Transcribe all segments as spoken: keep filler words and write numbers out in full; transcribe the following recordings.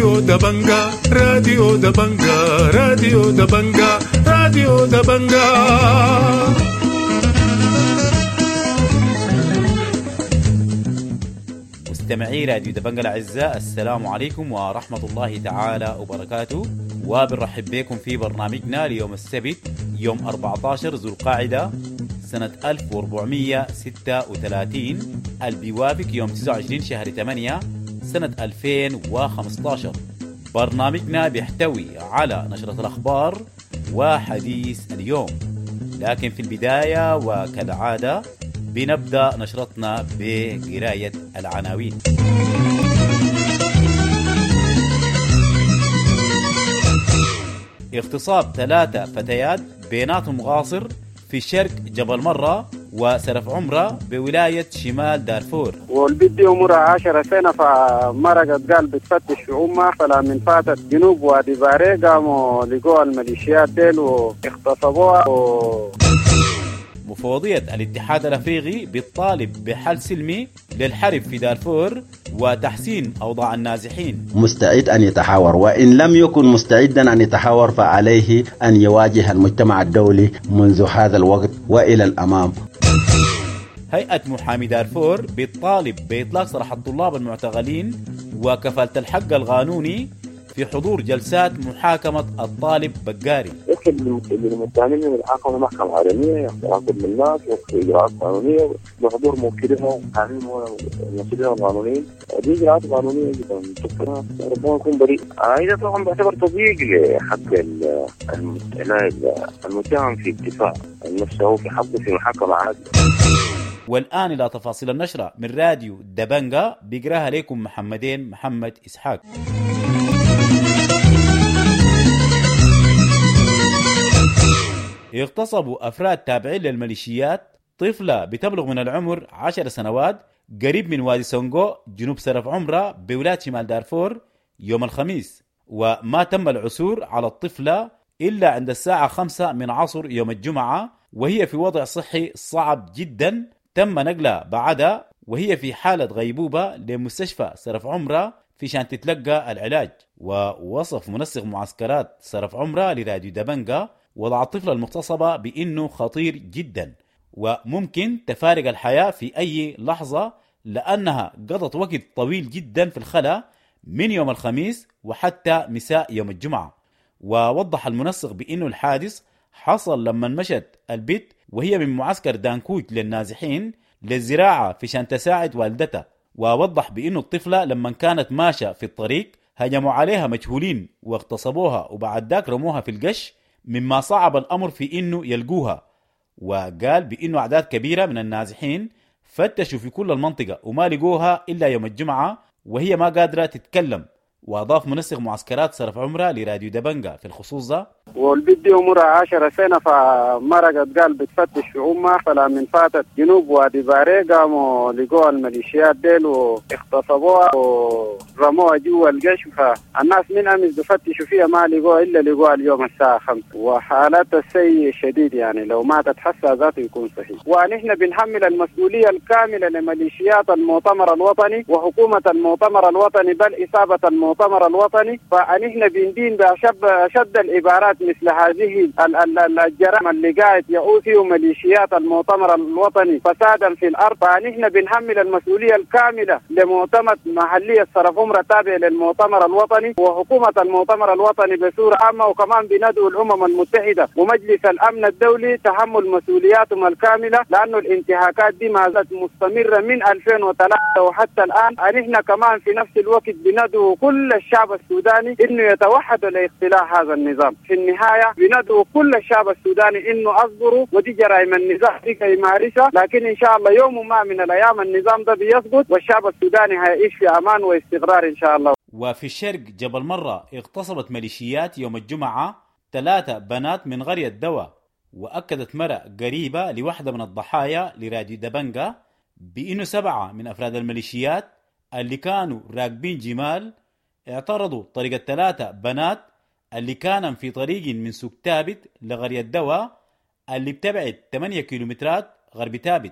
راديو دبنجا راديو دبنجا راديو دبنجا راديو دبنجا. مستمعي راديو دبنجا الأعزاء، السلام عليكم ورحمة الله تعالى وبركاته، وبنرحب بكم في برنامجنا ليوم السبت يوم أربعة عشر ذو القاعدة سنة ألف وأربعمية وستة وثلاثين، اللي بيوافق يوم تسعة وعشرين شهر ثمانية سنة ألفين وخمسة عشر. برنامجنا بيحتوي على نشرة الأخبار وحديث اليوم، لكن في البداية وكالعادة بنبدأ نشرتنا بقراية العناوين. اغتصاب ثلاثة فتيات بيناتهم غاصر في شرق جبل مرة وسرف عمرة بولاية شمال دارفور. والبنت عمرها عشر سنة فمرقت قال بتفتش في أمها، فلا من فاتت جنوب وادي باري قاموا لقوا الميليشيات ديل واغتصبوها و... مفوضية الاتحاد الأفريقي بتطالب بحل سلمي للحرب في دارفور وتحسين أوضاع النازحين. مستعد أن يتحاور، وإن لم يكن مستعدا أن يتحاور فعليه أن يواجه المجتمع الدولي منذ هذا الوقت وإلى الأمام. هيئة محامي دارفور بتطالب بإطلاق سراح الطلاب المعتقلين وكفالة الحق القانوني في حضور جلسات محاكمة الطالب بقاري. يمكن المتهمين من المحاكمة محكمة عالمية يعاقب من الناس وفي إجراءات قانونية بحضور موكلين ومحامين ومسؤولين القانونيين. دي إجراءات قانونية جدا تذكرها ربما يكون بريء. هذا طبعا بعتبر تضييق لحق المتهم في الدفاع عن نفسه في حقه في محاكمة عادلة. والآن إلى تفاصيل النشرة من راديو دبنجا، بيقراها لكم محمدين محمد إسحاق. اغتصبوا أفراد تابعين للميليشيات طفلة بتبلغ من العمر عشر سنوات قريب من وادي سونغو جنوب سرف عمرة بولاية شمال دارفور يوم الخميس، وما تم العثور على الطفلة إلا عند الساعة خمسة من عصر يوم الجمعة، وهي في وضع صحي صعب جدا. تم نقلها بعدها وهي في حالة غيبوبة لمستشفى سرف عمرة في شان تتلقى العلاج. ووصف منسق معسكرات سرف عمرة لراديو دبنجا وضع الطفلة المغتصبة بأنه خطير جدا وممكن تفارق الحياة في أي لحظة، لأنها قضت وقت طويل جدا في الخلا من يوم الخميس وحتى مساء يوم الجمعة. ووضح المنسق بأنه الحادث حصل لما مشت البت وهي من معسكر دانكوت للنازحين للزراعة في شان تساعد والدتها. ووضح بأنه الطفلة لما كانت ماشية في الطريق هجموا عليها مجهولين واغتصبوها، وبعد ذاك رموها في القش مما صعب الأمر في إنه يلقوها. وقال بإنه أعداد كبيرة من النازحين فتشوا في كل المنطقة وما لقوها إلا يوم الجمعة وهي ما قادرة تتكلم. وأضاف منسق معسكرات سرف عمرة لراديو دبنجا في الخصوص ده: والبنت عمرها عشر سنة فمرقت قال بتفتش في أمها، فلا من فاتت جنوب وادي باري قاموا لقوا الميليشيات ديل واغتصبوها ورموها جوا القش. فالناس من أمس بفتشوا فيها ما لقوها إلا لقوها اليوم الساعة خمسة، وحالتها السيء شديد، يعني لو ماتت حسها ذاته يكون صحيح. ونحن بنحمل المسؤولية الكاملة لميليشيات المؤتمر الوطني وحكومة المؤتمر الوطني بل إصابة المؤتمر الوطني. فنحن بندين بأشد العبارات مثل هذه الجرائم اللي قاعد يعود فيه ميليشيات المؤتمر الوطني فسادا في الأرض. فنحن بنحمل المسؤولية الكاملة لمؤتمر محلية سرف عمرة تابع للمؤتمر الوطني وحكومة المؤتمر الوطني بصورة عامة، وكمان بندعو الأمم المتحدة ومجلس الأمن الدولي تحمل مسؤولياتهم الكاملة، لأنه الانتهاكات دي ما زالت مستمرة من ألفين وثلاثة وحتى الآن. نحن كمان في نفس الوقت بندعو كل الشعب السوداني إنه يتوحد لاختلاع هذا النظام. في النهاية بندعو كل الشعب السوداني إنه أصبروا، ودي جرائم النظام دي يمارسها، لكن إن شاء الله يوم ما من الأيام النظام ده بيسقط والشعب السوداني هيعيش في أمان واستقرار إن شاء الله. وفي الشرق جبل مرة اغتصبت ميليشيات يوم الجمعة ثلاثة بنات من قرية دوا. وأكدت مرة قريبة لوحدة من الضحايا لراديو دبنجا بأنه سبعة من أفراد الميليشيات اللي كانوا راكبين جمال اعترضوا طريق الثلاثة بنات اللي كان في طريق من سوق تابت لقرية دوا اللي بتبعد ثمانية كيلومترات غرب تابت.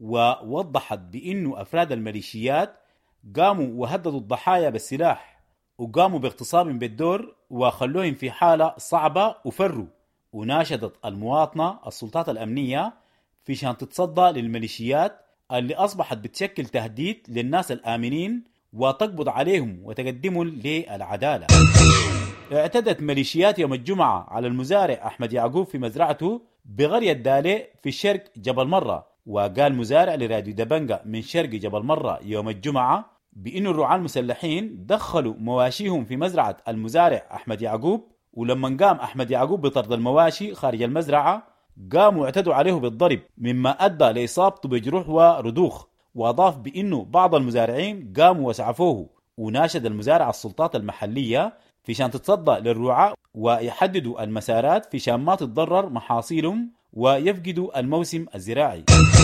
ووضحت بأنه أفراد الميليشيات قاموا وهددوا الضحايا بالسلاح وقاموا باغتصابهم بالدور وخلوهم في حالة صعبة وفروا. وناشدت المواطنة السلطات الأمنية في شان تتصدى للميليشيات اللي أصبحت بتشكل تهديد للناس الآمنين وتقبض عليهم وتقدمهم للعدالة. اعتدت ميليشيات يوم الجمعة على المزارع أحمد يعقوب في مزرعته بقرية دالي في شرق جبل مرة. وقال مزارع لراديو دبنجة من شرق جبل مرة يوم الجمعة بأن الرعاة المسلحين دخلوا مواشيهم في مزرعة المزارع أحمد يعقوب، ولما قام أحمد يعقوب بطرد المواشي خارج المزرعة قاموا اعتدوا عليه بالضرب مما أدى لإصابته بجروح وردوخ. وأضاف بأنه بعض المزارعين قاموا وسعفوه. وناشد المزارع السلطات المحلية في شان تتصدى للرعاة ويحددوا المسارات في شان ما تتضرر محاصيلهم ويفقدوا الموسم الزراعي.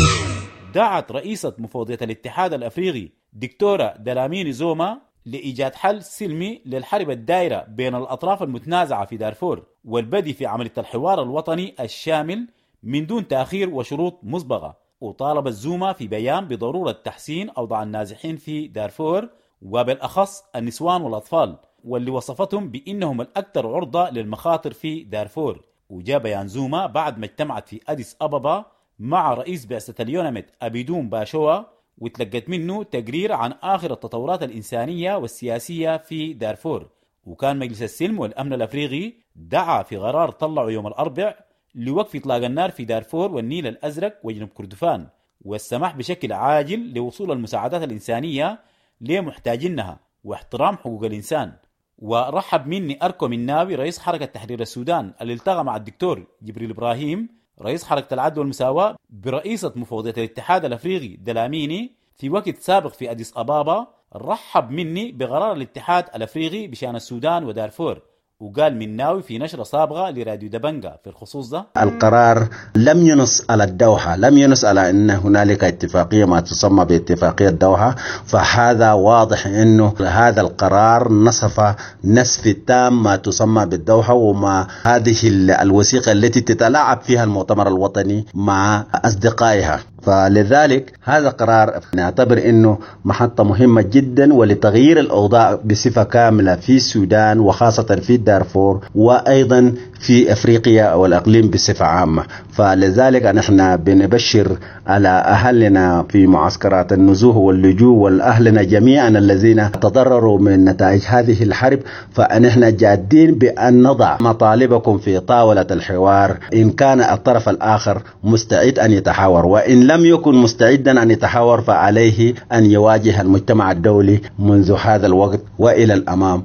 دعت رئيسة مفوضية الاتحاد الأفريقي دكتورة دلاميني زوما لإيجاد حل سلمي للحرب الدائرة بين الأطراف المتنازعة في دارفور والبدء في عملية الحوار الوطني الشامل من دون تأخير وشروط مسبقة. وطالب الزوما في بيان بضرورة تحسين أوضاع النازحين في دارفور وبالأخص النسوان والأطفال، واللي وصفتهم بأنهم الأكثر عرضة للمخاطر في دارفور. وجاء بيان زوما بعد ما اجتمعت في أديس أبابا مع رئيس بعثة اليونمت أبيدون باشوا وتلقت منه تقرير عن آخر التطورات الإنسانية والسياسية في دارفور. وكان مجلس السلم والأمن الأفريقي دعا في قرار طلعه يوم الأربع لوقف إطلاق النار في دارفور والنيل الأزرق وجنوب كردفان والسماح بشكل عاجل لوصول المساعدات الإنسانية لمحتاجينها واحترام حقوق الإنسان. ورحب مني أركو مناوي رئيس حركة تحرير السودان اللي التقى مع الدكتور جبريل إبراهيم رئيس حركة العدل والمساواة برئيسة مفوضية الاتحاد الأفريقي دلاميني في وقت سابق في أديس أبابا. رحب مني بقرار الاتحاد الأفريقي بشأن السودان ودارفور. وقال مناوي في نشرة سابقة لراديو دبنجة في الخصوص ده: القرار لم ينص على الدوحة، لم ينص على أن هنالك اتفاقية ما تسمى باتفاقية الدوحة. فهذا واضح أنه هذا القرار نصف نسف تام ما تسمى بالدوحة وما هذه الوثيقة التي تتلاعب فيها المؤتمر الوطني مع أصدقائها. فلذلك هذا قرار نعتبر أنه محطة مهمة جدا ولتغيير الأوضاع بصفة كاملة في السودان وخاصة في دارفور وأيضا في أفريقيا والأقليم بصفة عامة. فلذلك نحن بنبشر على أهلنا في معسكرات النزوح واللجوء والأهلنا جميعا الذين تضرروا من نتائج هذه الحرب، فنحن جادين بأن نضع مطالبكم في طاولة الحوار إن كان الطرف الآخر مستعد أن يتحاور، وإن لم يكن مستعدا أن يتحاور فعليه أن يواجه المجتمع الدولي منذ هذا الوقت وإلى الأمام.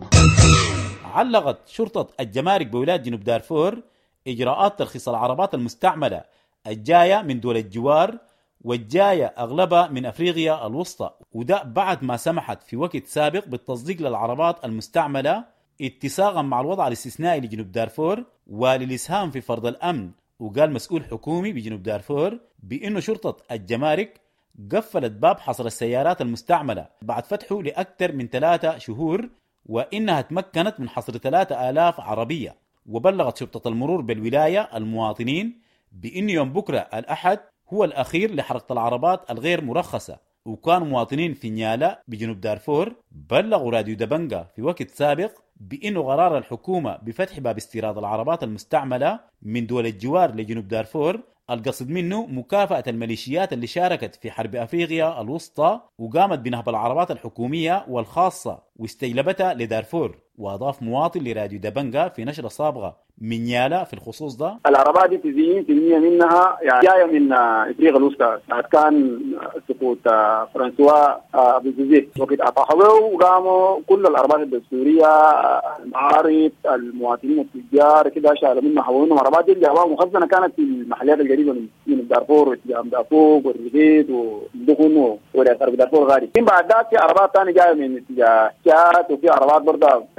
علقت شرطة الجمارك بولاية جنوب دارفور إجراءات ترخيص العربات المستعملة الجاية من دول الجوار والجاية أغلبها من أفريقيا الوسطى، وده بعد ما سمحت في وقت سابق بالتصديق للعربات المستعملة اتساقا مع الوضع الاستثنائي لجنوب دارفور وللإسهام في فرض الأمن. وقال مسؤول حكومي بجنوب دارفور بأنه شرطة الجمارك قفلت باب حصر السيارات المستعملة بعد فتحه لأكثر من ثلاثة شهور، وإنها تمكنت من حصر ثلاثة آلاف عربية. وبلغت شرطة المرور بالولاية المواطنين بأن يوم بكرة الأحد هو الأخير لحركة العربات الغير مرخصة. وكانوا مواطنين في نيالا بجنوب دارفور بلغوا راديو دبنجة في وقت سابق بأنه قرار الحكومة بفتح باب استيراد العربات المستعملة من دول الجوار لجنوب دارفور القصد منه مكافأة الميليشيات اللي شاركت في حرب أفريقيا الوسطى وقامت بنهب العربات الحكومية والخاصة واستجلبتها لدارفور. وأضاف مواطن لراديو دبنجة في نشرة سابقة من نيالا في الخصوص ده: العربات دي تزيين تزيين منها يعني جاية من أفريقيا الوسطى. كان سقوط فرنسوا بوزيزي وقت أطاحوا وقاموا كل العربات الدستورية المعارض المواطنين التجار كده شالوا منها حولوا عربات دي جابوها مخزنة كانت في المحلات القريبة من دارفور واتجاه دافوق والريفيد والدخن ولا دارفور غادي. من بعد ذاك في عربات ثانية جاية من اتجاه تشاد وفي عربات برضه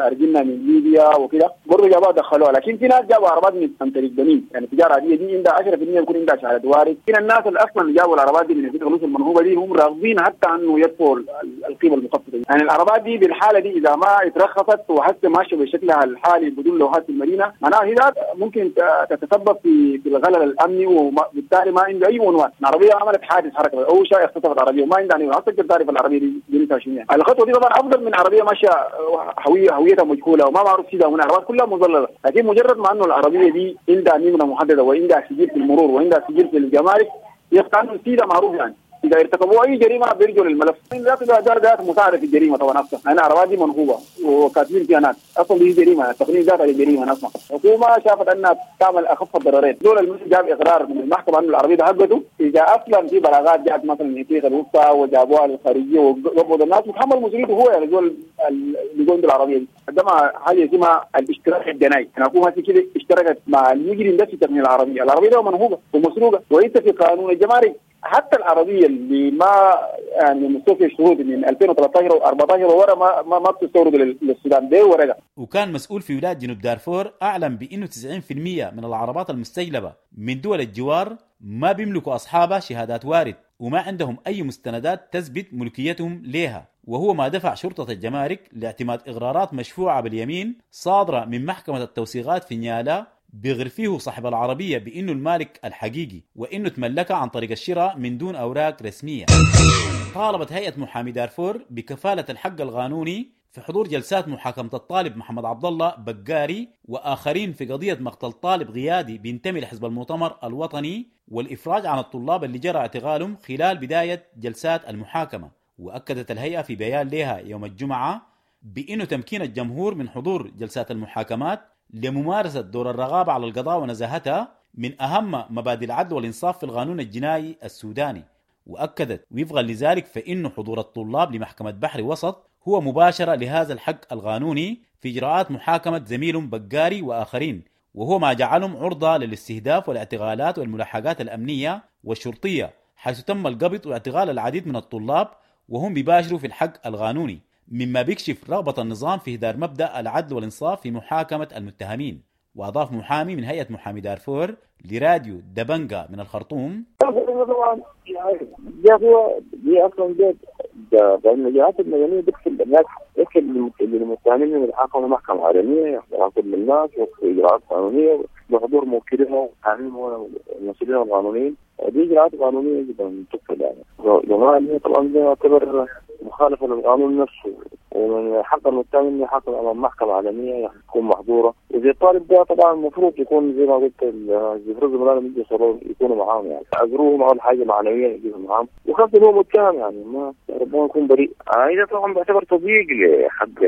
خارجيننا من ليبيا وكده برضه جابوها دخلوها، لكن في ناس جابوا عربات من عن طريق بنين، يعني التجاره العاديه دي عندها عشرة بالمئة يكون عندها شهاده وارد. هنا الناس اللي اصلا جابوا العربات دي من الفلوس المنهوبه دي هم راغبين حتى انه يدفعوا القيمه المخفضه، يعني العربات دي بالحاله دي اذا ما اترخصت وحتى ماشيه بشكلها الحالي بدون لوحات المدينه معناها هي ممكن تتسبب في في الغلل الامني، وبالتالي ما عنده اي عنوان. العربيه عملت حادث حركه او شيء اختطفت العربيه وما عندها اي حتى تعرف العربيه دي جنسها شنو. الخطوه دي طبعا افضل من عربيه ماشيه هويه هويتها مجهوله وما معروف سيدها، من العربيات كلها مظلله، لكن مجرد ما انه العربيه دي عندها نمره محدده وعندها سجل في المرور وعندها سجل في الجمارك يبقى انه سيدها معروف، يعني اذا ارتكبوا اي جريمه بيرجعوا للملف. ذات ذات ذات مساعده في الجريمه طبعا اصلا، انا العربيات دي منهوبه وكاتبين فيها ناس اصلا دي جريمه، التقنين ذاتها جريمه اصلا. الحكومه شافت انها تعمل اخف الضررين، دول المسجد جاب اقرار من المحكمه انه العربيه ده حقته، اذا اصلا في بلاغات جات مثلا من افريقيا الوسطى وجابوها للخارجيه وقبضوا الناس يتحمل مسؤوليته هو، يعني دول اللي عنده العربيه دي. عندما حاجه اسمها الاشتراك الجنائي، يعني الحكومه كده اشتركت مع المجرم ده في تقنين العربيه، العربيه ده منهوبه ومسروقه، وانت في قانون الجمارك حتى العربيه اللي ما يعني مستوفي الشهود من ألفين وثلاثة عشر وأربعة عشر ورا ما ما, ما بتستورد للسودان ده ورقه. وكان مسؤول في ولايه جنوب دارفور اعلن بانه تسعين بالمئة من العربات المستجلبه من دول الجوار ما بيملكوا اصحابها شهادات وارد وما عندهم اي مستندات تثبت ملكيتهم ليها، وهو ما دفع شرطه الجمارك لاعتماد اقرارات مشفوعه باليمين صادره من محكمه التوثيقات في نيالا بيغر فيه صاحب العربية بأنه المالك الحقيقي وأنه تملكها عن طريق الشراء من دون أوراق رسمية. طالبت هيئة محامي دارفور بكفالة الحق القانوني في حضور جلسات محاكمة الطالب محمد عبد الله بقاري وآخرين في قضية مقتل طالب غيادي بينتمي لحزب المؤتمر الوطني والإفراج عن الطلاب اللي جرى اعتقالهم خلال بداية جلسات المحاكمة. وأكدت الهيئة في بيان لها يوم الجمعة بأنه تمكين الجمهور من حضور جلسات المحاكمات لممارسة دور الرقابة على القضاء ونزاهتها من أهم مبادئ العدل والإنصاف في القانون الجنائي السوداني. وأكدت وفقا لذلك فإن حضور الطلاب لمحكمة بحر وسط هو مباشرة لهذا الحق القانوني في إجراءات محاكمة زميلهم بقاري وآخرين، وهو ما جعلهم عرضة للاستهداف والاعتقالات والملاحقات الأمنية والشرطية، حيث تم القبض واعتقال العديد من الطلاب وهم بيباشروا في الحق القانوني، مما بيكشف رغبة النظام في إهدار مبدأ العدل والإنصاف في محاكمة المتهمين. وأضاف محامي من هيئة محامي دارفور لراديو دبنجا من الخرطوم: طبعا يعني هو دي اصلا ده ده الجهات المدنيه بتكتب الناس يكتب للمتهمين من الحاكم المحكمه العالميه ياخذ من الناس واجراءات قانونيه بحضور موكليها وقانونيين والمسؤولين القانونيين. دي اجراءات قانونيه جدا تكتب يعني جماعه طبعا ده يعتبر مخالفه للقانون نفسه، ومن حق المتهم انه يحصل على المحكمه العالميه تكون محظوره. وزي الطالب ده طبعا المفروض يكون زي ما قلت المفروض زملائهم يكونوا معاهم، يعني تعذروهم اول حاجه معنويا يجيبوا معاهم، وخاصه هو متهم يعني ما ربما يكون بريء. هذا طبعا بيعتبر تضييق لحق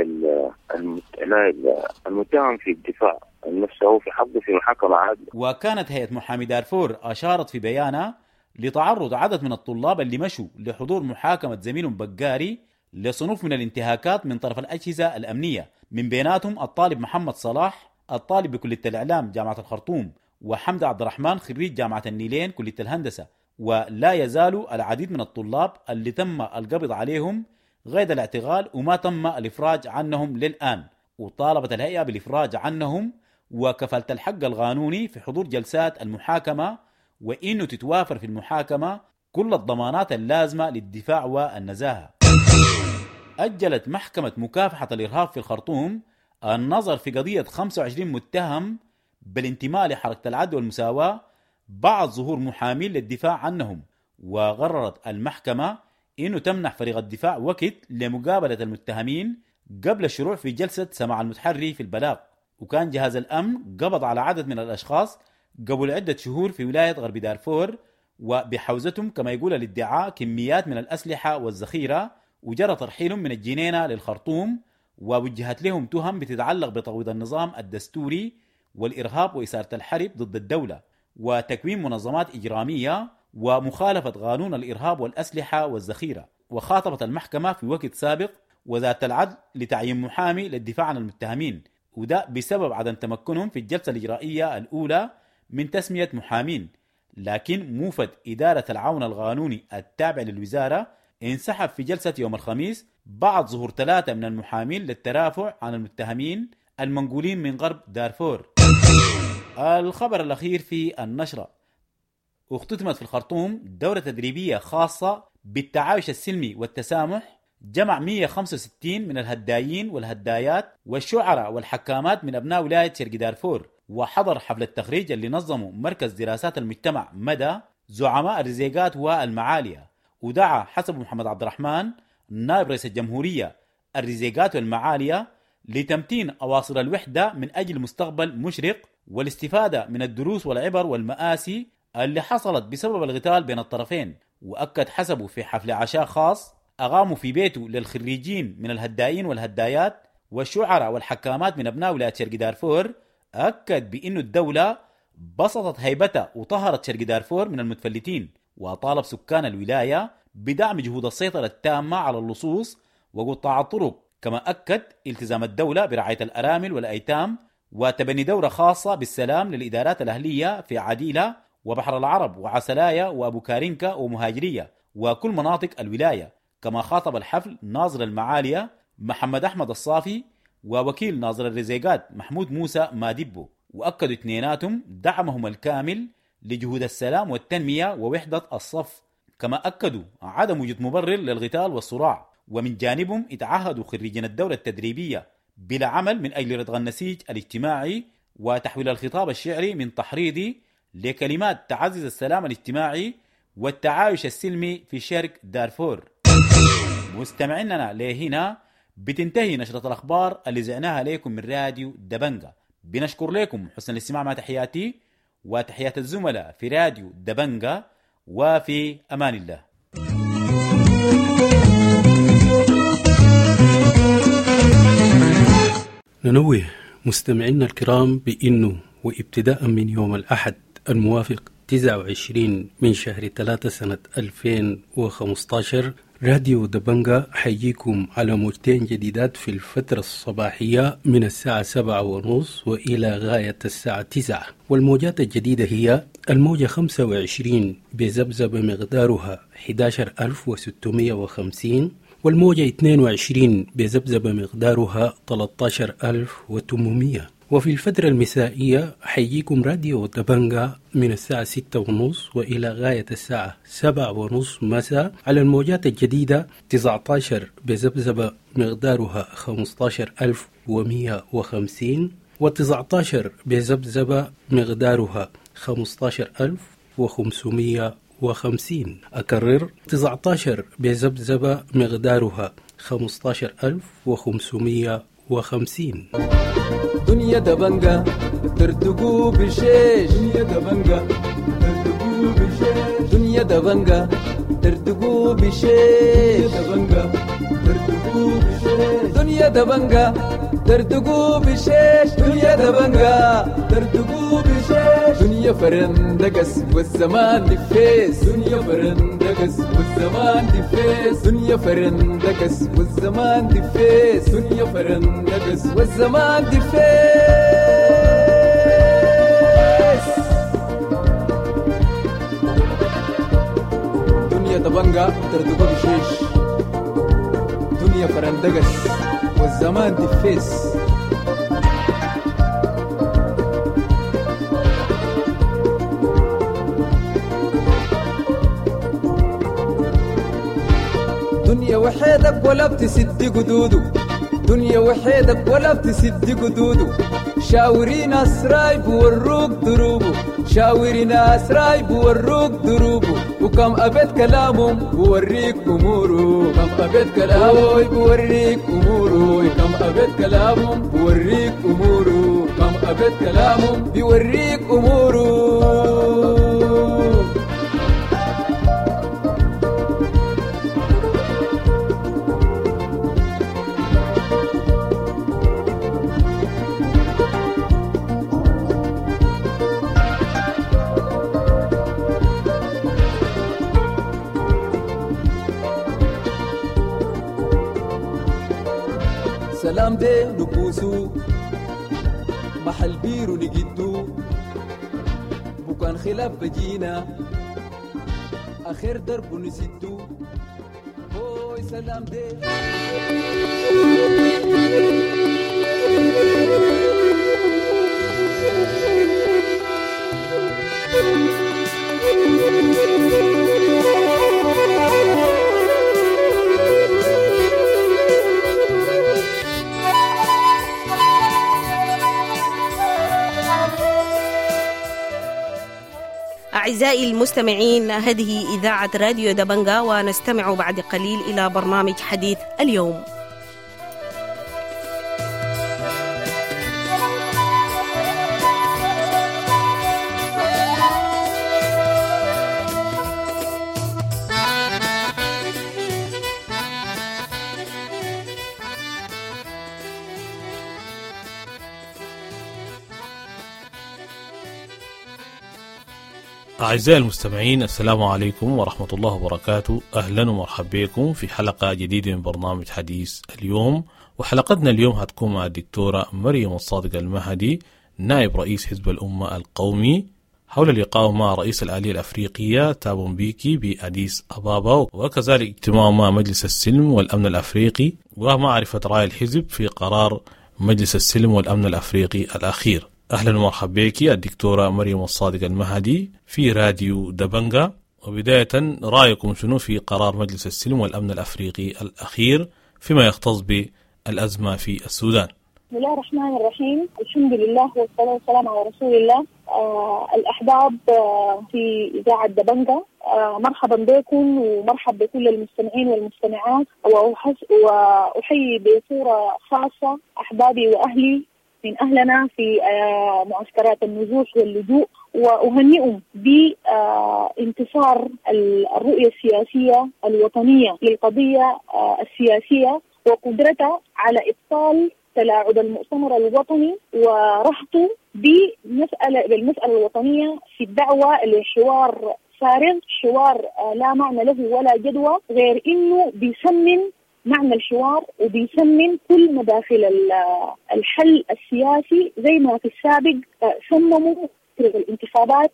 المتهم في الدفاع عن نفسه في حقه في محاكمه عادله. وكانت هيئه محامي دارفور اشارت في بيانها لتعرض عدد من الطلاب اللي مشوا لحضور محاكمه زميلهم بقاري لصنوف من الانتهاكات من طرف الأجهزة الأمنية، من بيناتهم الطالب محمد صلاح الطالب بكلية الإعلام جامعة الخرطوم، وحمد عبد الرحمن خريج جامعة النيلين كلية الهندسة. ولا يزال العديد من الطلاب اللي تم القبض عليهم قيد الاعتقال وما تم الإفراج عنهم للآن. وطالبت الهيئة بالإفراج عنهم وكفالة الحق القانوني في حضور جلسات المحاكمة، وإنه تتوافر في المحاكمة كل الضمانات اللازمة للدفاع والنزاهة. أجلت محكمة مكافحة الإرهاب في الخرطوم النظر في قضية خمسة وعشرين متهم بالانتماء لحركة العدل والمساواة بعد ظهور محامين للدفاع عنهم. وقررت المحكمة إنه تمنح فريق الدفاع وقت لمقابلة المتهمين قبل الشروع في جلسة سماع المتحري في البلاغ. وكان جهاز الأمن قبض على عدد من الأشخاص قبل عدة شهور في ولاية غرب دارفور، وبحوزتهم كما يقول الادعاء كميات من الأسلحة والذخيرة، وجرى ترحيلهم من الجنينة للخرطوم، ووجهت لهم تهم بتتعلق بتغويض النظام الدستوري والإرهاب وإثارة الحرب ضد الدولة وتكوين منظمات إجرامية ومخالفة قانون الإرهاب والأسلحة والذخيرة. وخاطبت المحكمة في وقت سابق وزارة العدل لتعيين محامي للدفاع عن المتهمين، وده بسبب عدم تمكنهم في الجلسة الإجرائية الأولى من تسمية محامين. لكن موفد إدارة العون القانوني التابع للوزارة انسحب في جلسة يوم الخميس بعد ظهور ثلاثة من المحامين للترافع عن المتهمين المنقولين من غرب دارفور. الخبر الأخير في النشرة: اختتمت في الخرطوم دورة تدريبية خاصة بالتعايش السلمي والتسامح، جمع مئة وخمسة وستين من الهدايين والهدايات والشعراء والحكامات من أبناء ولاية شرق دارفور. وحضر حفل التخريج اللي نظمه مركز دراسات المجتمع مدى زعماء الرزيقات والمعالية، ودعا حسب محمد عبد الرحمن نائب رئيس الجمهورية الرزيقات والمعالية لتمتين أواصر الوحدة من أجل مستقبل مشرق والاستفادة من الدروس والعبر والمآسي اللي حصلت بسبب القتال بين الطرفين. وأكد حسبه في حفل عشاء خاص أقاموا في بيته للخريجين من الهدايين والهدايات والشعراء والحكامات من أبناء ولاية شرق دارفور، أكد بأن الدولة بسطت هيبتها وطهرت شرق دارفور من المتفلتين، وطالب سكان الولاية بدعم جهود السيطرة التامة على اللصوص وقطاع الطرق. كما أكد التزام الدولة برعاية الأرامل والأيتام وتبني دورة خاصة بالسلام للإدارات الأهلية في عديلة وبحر العرب وعسلايا وأبو كارينكا ومهاجرية وكل مناطق الولاية. كما خاطب الحفل ناظر المعالية محمد أحمد الصافي ووكيل ناظر الرزيقات محمود موسى مادبو، وأكدوا اثنيناتهم دعمهم الكامل لجهود السلام والتنمية ووحدة الصف. كما أكدوا عدم وجود مبرر للقتال والصراع، ومن جانبهم اتعهدوا خريجين الدورة التدريبية بالعمل من أجل رضا النسيج الاجتماعي وتحويل الخطاب الشعري من تحريضي لكلمات تعزز السلام الاجتماعي والتعايش السلمي في شرق دارفور. مستمعيننا لهنا بتنتهي نشرة الأخبار اللي زعناها لكم من راديو دبنجة. بنشكر لكم حسن الاستماع مع تحياتي وتحيات الزملاء في راديو دبنجة، وفي أمان الله. ننوه مستمعينا الكرام بأنه وابتداء من يوم الأحد الموافق تسعة وعشرين من شهر ثلاثة سنة ألفين وخمسة عشر راديو دبنجة حيجيكم على موجتين جديدات في الفترة الصباحية من الساعة سبعة ونص وإلى غاية الساعة تسعة. والموجات الجديدة هي الموجة خمسة وعشرين بذبذبة مقدارها أحد عشر ألف وستمائة وخمسين، والموجة اثنين وعشرين بذبذبة مقدارها ثلاثة عشر ألف وثمانمائة. وفي الفترة المسائية حيجيكم راديو دبنجة من الساعة ستة ونص وإلى غاية الساعة سبعة ونص مساء على الموجات الجديدة تسعة عشر بذبذبة مقدارها خمسة عشر ألف ومائة وخمسين، وتسعة عشر بذبذبة مقدارها خمسة عشر ألف وخمسمائة وخمسين. أكرر تسعة عشر بذبذبة مقدارها خمسة عشر ألف وخمسمائة وخمسين. دنيا دبنجة ترتقو بالشيش، دنيا دبنجة ترتقو بالشيش، دنيا دبنجة ترتقو بالشيش، دبنجة ترتقو بالشيش، دنيا دبنجة ترتقو بالشيش، دنيا دبنجة ترتقو بالشيش، دنيا فرندقس والزمان دفيس، دنيا فرندقس والزمان دفيس، دنيا فرندقس والزمان دفيس، دنيا فرندقس والزمان دفيس. دنيا دبنجة ترتقو بالشيش، دنيا فرندقس والزمان دفيس. دنيا وحيدك ولا بتسد قدودو، دنيا وحيدك ولا بتسد قدودو، شاورين اسراي بوروك دروبو، شاورين اسراي بوروك دروبو، وكم ابد كلامهم بوريك امورو، كم ابد كلامهم بوريك امورو، كم ابد كلامهم بوريك امورو، كم ابد كلامهم بوريك امورو. سلام دي نبوسو محل بيرو نجدو بكان خلاف بجينا آخر درب نسدو هوي سلام دي أعزائي المستمعين، هذه إذاعة راديو دبنجا، ونستمع بعد قليل إلى برنامج حديث اليوم. أعزائي المستمعين، السلام عليكم ورحمة الله وبركاته. أهلا ومرحبا بكم في حلقة جديدة من برنامج حديث اليوم. وحلقتنا اليوم هتكون مع الدكتورة مريم الصادق المهدي، نائب رئيس حزب الأمة القومي، حول اللقاء مع رئيس الآلية الأفريقية تابو مبيكي بأديس أبابا، وكذلك اجتماع مع مجلس السلم والأمن الأفريقي ومعرفة رأي الحزب في قرار مجلس السلم والأمن الأفريقي الأخير. أهلا ومرحبا بك الدكتورة مريم الصادق المهدي في راديو دبنجا. وبداية، رأيكم شنو في قرار مجلس السلم والأمن الأفريقي الأخير فيما يختص بالأزمة في السودان؟ بسم الله الرحمن الرحيم، الحمد لله والصلاة والسلام على رسول الله. آه الأحباب آه في إذاعة دبنجا، آه مرحبا بكم ومرحبا بكل المستمعين والمستمعات، وأحيي بصورة خاصة أحبابي وأهلي من أهلنا في معسكرات النزوح واللجوء، وأهنئهم بانتصار الرؤية السياسية الوطنية للقضية السياسية وقدرتها على إبطال تلاعب المؤتمر الوطني ورهطه بمسألة بالمسألة الوطنية في الدعوة لحوار فارغ، حوار لا معنى له ولا جدوى، غير إنه بيسمن معنى الحوار وبيسمن كل مداخل الحل السياسي، زي ما في السابق سمموا الانتخابات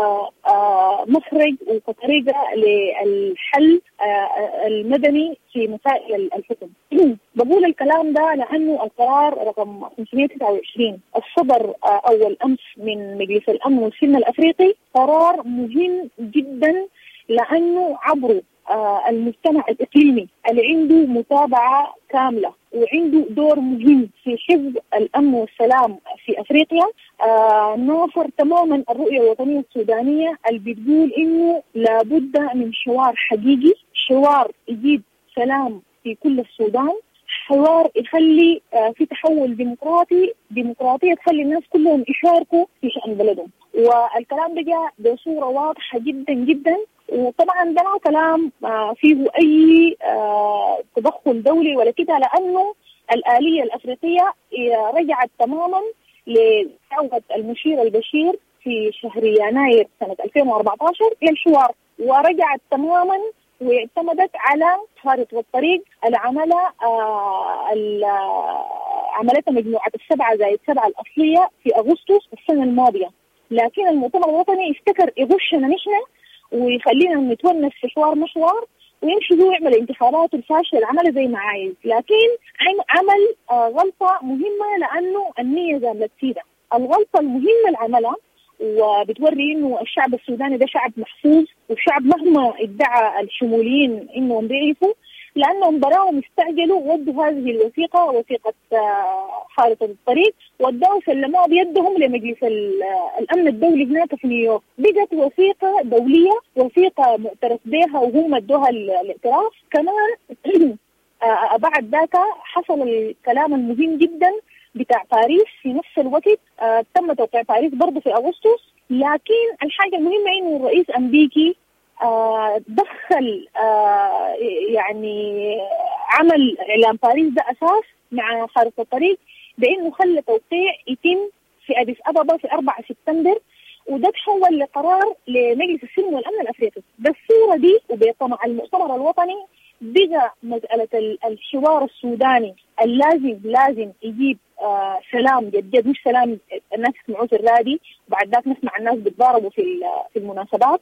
كمخرج وكطريقة للحل المدني في مسائل الحكم. بقول الكلام ده لأنه القرار رقم خمسمائة وتسعة وعشرين الصدر أول أمس من مجلس الأمن والسلم الأفريقي قرار مهم جدا، لأنه عبره آه المجتمع الإقليمي اللي عنده متابعة كاملة وعنده دور مهم في حفظ الأمن والسلام في أفريقيا، آه ناصر تماما الرؤية الوطنية السودانية اللي بتقول إنه لابد من حوار حقيقي، حوار يجيب سلام في كل السودان، حوار يخلي آه في تحول ديمقراطي، ديمقراطية تخلي الناس كلهم يشاركوا في شأن بلدهم. والكلام ده جاء بصورة واضحة جدا جدا، وطبعا ده ما كلام فيه أي تدخل دولي ولا كده، لأنه الآلية الأفريقية رجعت تماما لدعوة المشير البشير في شهر يناير سنة ألفين وأربعة عشر للحوار، ورجعت تماما واعتمدت على خارطة الطريق اللي عملها عملتها مجموعة السبعة زائد سبعة الأصلية في أغسطس السنة الماضية. لكن المؤتمر الوطني افتكر يغشنا نحن ويخلينا نتونس في حوار مشوار ويمشي هو يعمل انتخابات الفاشلة العمل زي ما عايز، لكن عمل آه غلطة مهمة، لأنه النية زاملت سيدة. الغلطة المهمة اللي عملها وبتوري إنه الشعب السوداني ده شعب محفوظ، وشعب مهما ادعى الشموليين إنهم ضعيفوا، لأنهم براهم استعجلوا ودوا هذه الوثيقة، وثيقة خارطة الطريق، ودوا سلموها بيدهم لمجلس الأمن الدولي هناك في نيويورك. بقت وثيقة دولية، وثيقة معترف بها وهم ادوها الاعتراف. كمان بعد ذاك حصل الكلام المهم جدا بتاع باريس في نفس الوقت، تم توقيع باريس برضه في أغسطس. لكن الحاجة المهمة إنه الرئيس أمبيكي آه دخل آه يعني عمل إعلان باريس ده أساس مع خارطة الطريق، بأنه خلى توقيع يتم في أديس أبابا في أربعة سبتمبر، وده تحول لقرار لمجلس السلم والأمن الأفريقي. بالصورة دي وبطمع المؤتمر الوطني بقى مسألة الحوار السوداني اللازم لازم يجيب آه سلام جديد، مش سلام الناس يسمعوه في الرادي وبعد ذاك نسمع الناس بيتضاربوا في في المناسبات،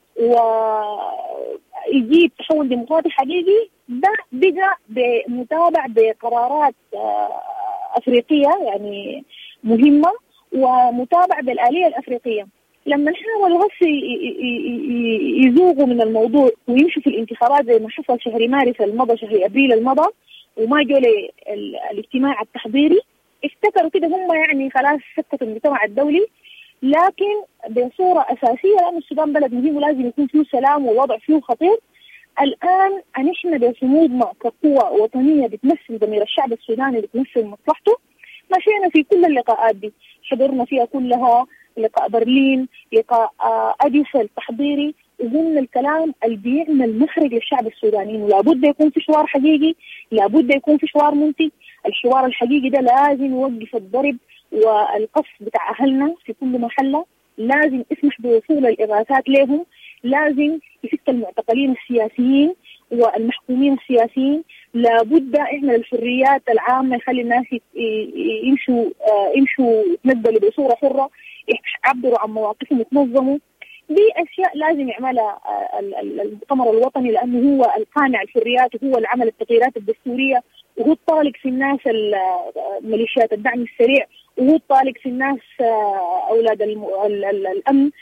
ويجيب تحول ديمقراطي حقيقي. ده بقى بمتابع بقرارات آه أفريقية يعني مهمة، ومتابع بالآلية الأفريقية. لما نحاول هسه يزوغوا من الموضوع ويمشوا في الانتخابات زي ما حصل شهر مارس المضى، شهر أبريل المضى، وما جو الاجتماع التحضيري، افتكروا كده هم يعني خلاص سكتوا المجتمع الدولي. لكن بصورة أساسية لأن السودان بلد مهم ولازم يكون فيه سلام ووضع فيه خطير. الآن نحن بصمودنا كقوة وطنية بتمثل ضمير الشعب السوداني، بتمثل مصلحته، مشينا في كل اللقاءات دي، حضرنا فيها كلها، لقاء برلين، لقاء أديس التحضيري، وقلنا الكلام اللي بيعمل مخرج للشعب السوداني، ولابد يكون في حوار حقيقي، لابد يكون في حوار منتج. الحوار الحقيقي ده لازم يوقف الضرب والقصف بتاع أهلنا في كل محلة، لازم يسمح بوصول الإغاثات لهم، لازم يفك المعتقلين السياسيين والمحكومين السياسيين، لابد يعمل الحريات العامة، يخلي الناس يمشوا يمشوا يتنقلوا بصورة حرة، يعبروا عن مواقفهم ويتنظموا. دي أشياء لازم يعملها المؤتمر الوطني، لأنه هو القانع الحريات وهو اللي عمل التغييرات الدستورية، وهو الطالق في الناس ميليشيات الدعم السريع، وهو الطالق في الناس أولاد الأمن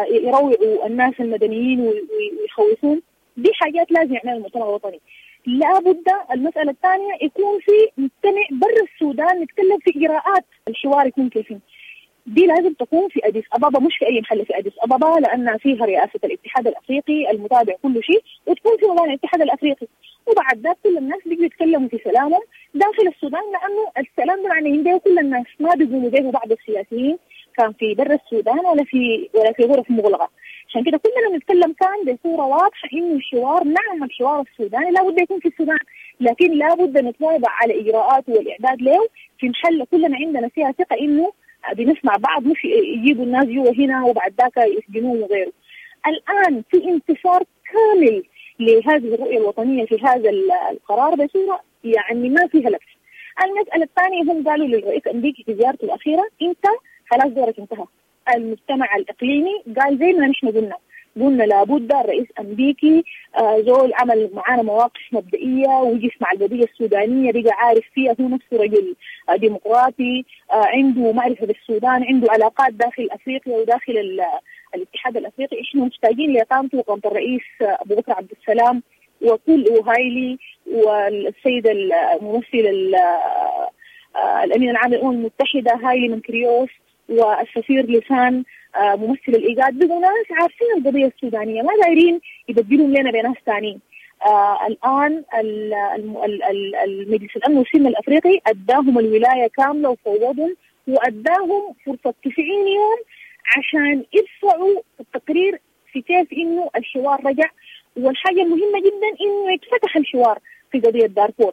يروعوا الناس المدنيين ويخوفون. دي حاجات لازم يعملها المؤتمر الوطني. لابد المسألة الثانية يكون في مجتمع برا السودان نتكلم في إجراءات الحوار يكون كيفين. دي لازم تكون في أديس أبابا، مش في أي محل، في أديس أبابا، لأن فيها رئاسة الاتحاد الأفريقي المتابع كل شيء، وتكون في مباني الاتحاد الأفريقي. وبعد ذلك كل الناس بيجوا يتكلموا في سلامهم داخل السودان، لأنه السلام ده معناه إن كل الناس ما بيقولوا به بعض السياسيين كان في برا السودان ولا في ولا في غرف مغلقة. عشان كده كلنا نتكلم كان بصورة واضحة إنه الحوار، نعم الحوار السوداني لا بد يكون في السودان، لكن لا بد نتوابع على إجراءاته والإعداد له في محل كلنا عندنا فيها ثقة إنه بنسمع بعض، مش يجيبوا الناس جوا هنا وبعد ذاك يسجنوهم وغيره. الآن في انتصار كامل لهذه الرؤية الوطنية في هذا القرار بصورة يعني ما فيها لبس. المسألة الثانية هم قالوا للرئيس الأمريكي في زيارته الأخيرة أنت خلاص دورك انتهى. المجتمع الإقليمي قال زي ما نحن قلنا قلنا لابد الرئيس الأمريكي آه زول عمل معانا مواقف مبدئية ويجلس مع القضية السودانية، بقى عارف فيها، هو نفسه رجل آه ديمقراطي، آه عنده معرفة بالسودان، عنده علاقات داخل أفريقيا وداخل الاتحاد الأفريقي. إحنا محتاجين لإقامته وقامة الرئيس أبو بكر عبد السلام وكل وهايلي والسيد الممثل الأمين العام للأمم المتحدة هايلي منكريوس والسفير لسان ممثل الإيجاد، بقوا ناس عارفين القضية السودانية، ما دايرين يبدلون لنا بناس ثانيين. آه الآن المجلس الأمن والسلم الأفريقي أداهم الولاية كاملة وفوضهم وأداهم فرصة تسعين يوم عشان يرفعوا التقرير في كيف إنه الحوار رجع. والحاجة المهمة جدا إنه يتفتح الحوار في قضية دارفور.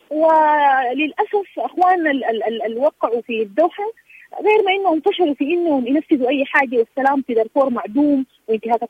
وللأسف أخواننا اللي وقعوا في الدوحة غير ما إنهم فشلوا في إنهم ينفذوا أي حاجة والسلام في دارفور معدوم وانتهاكات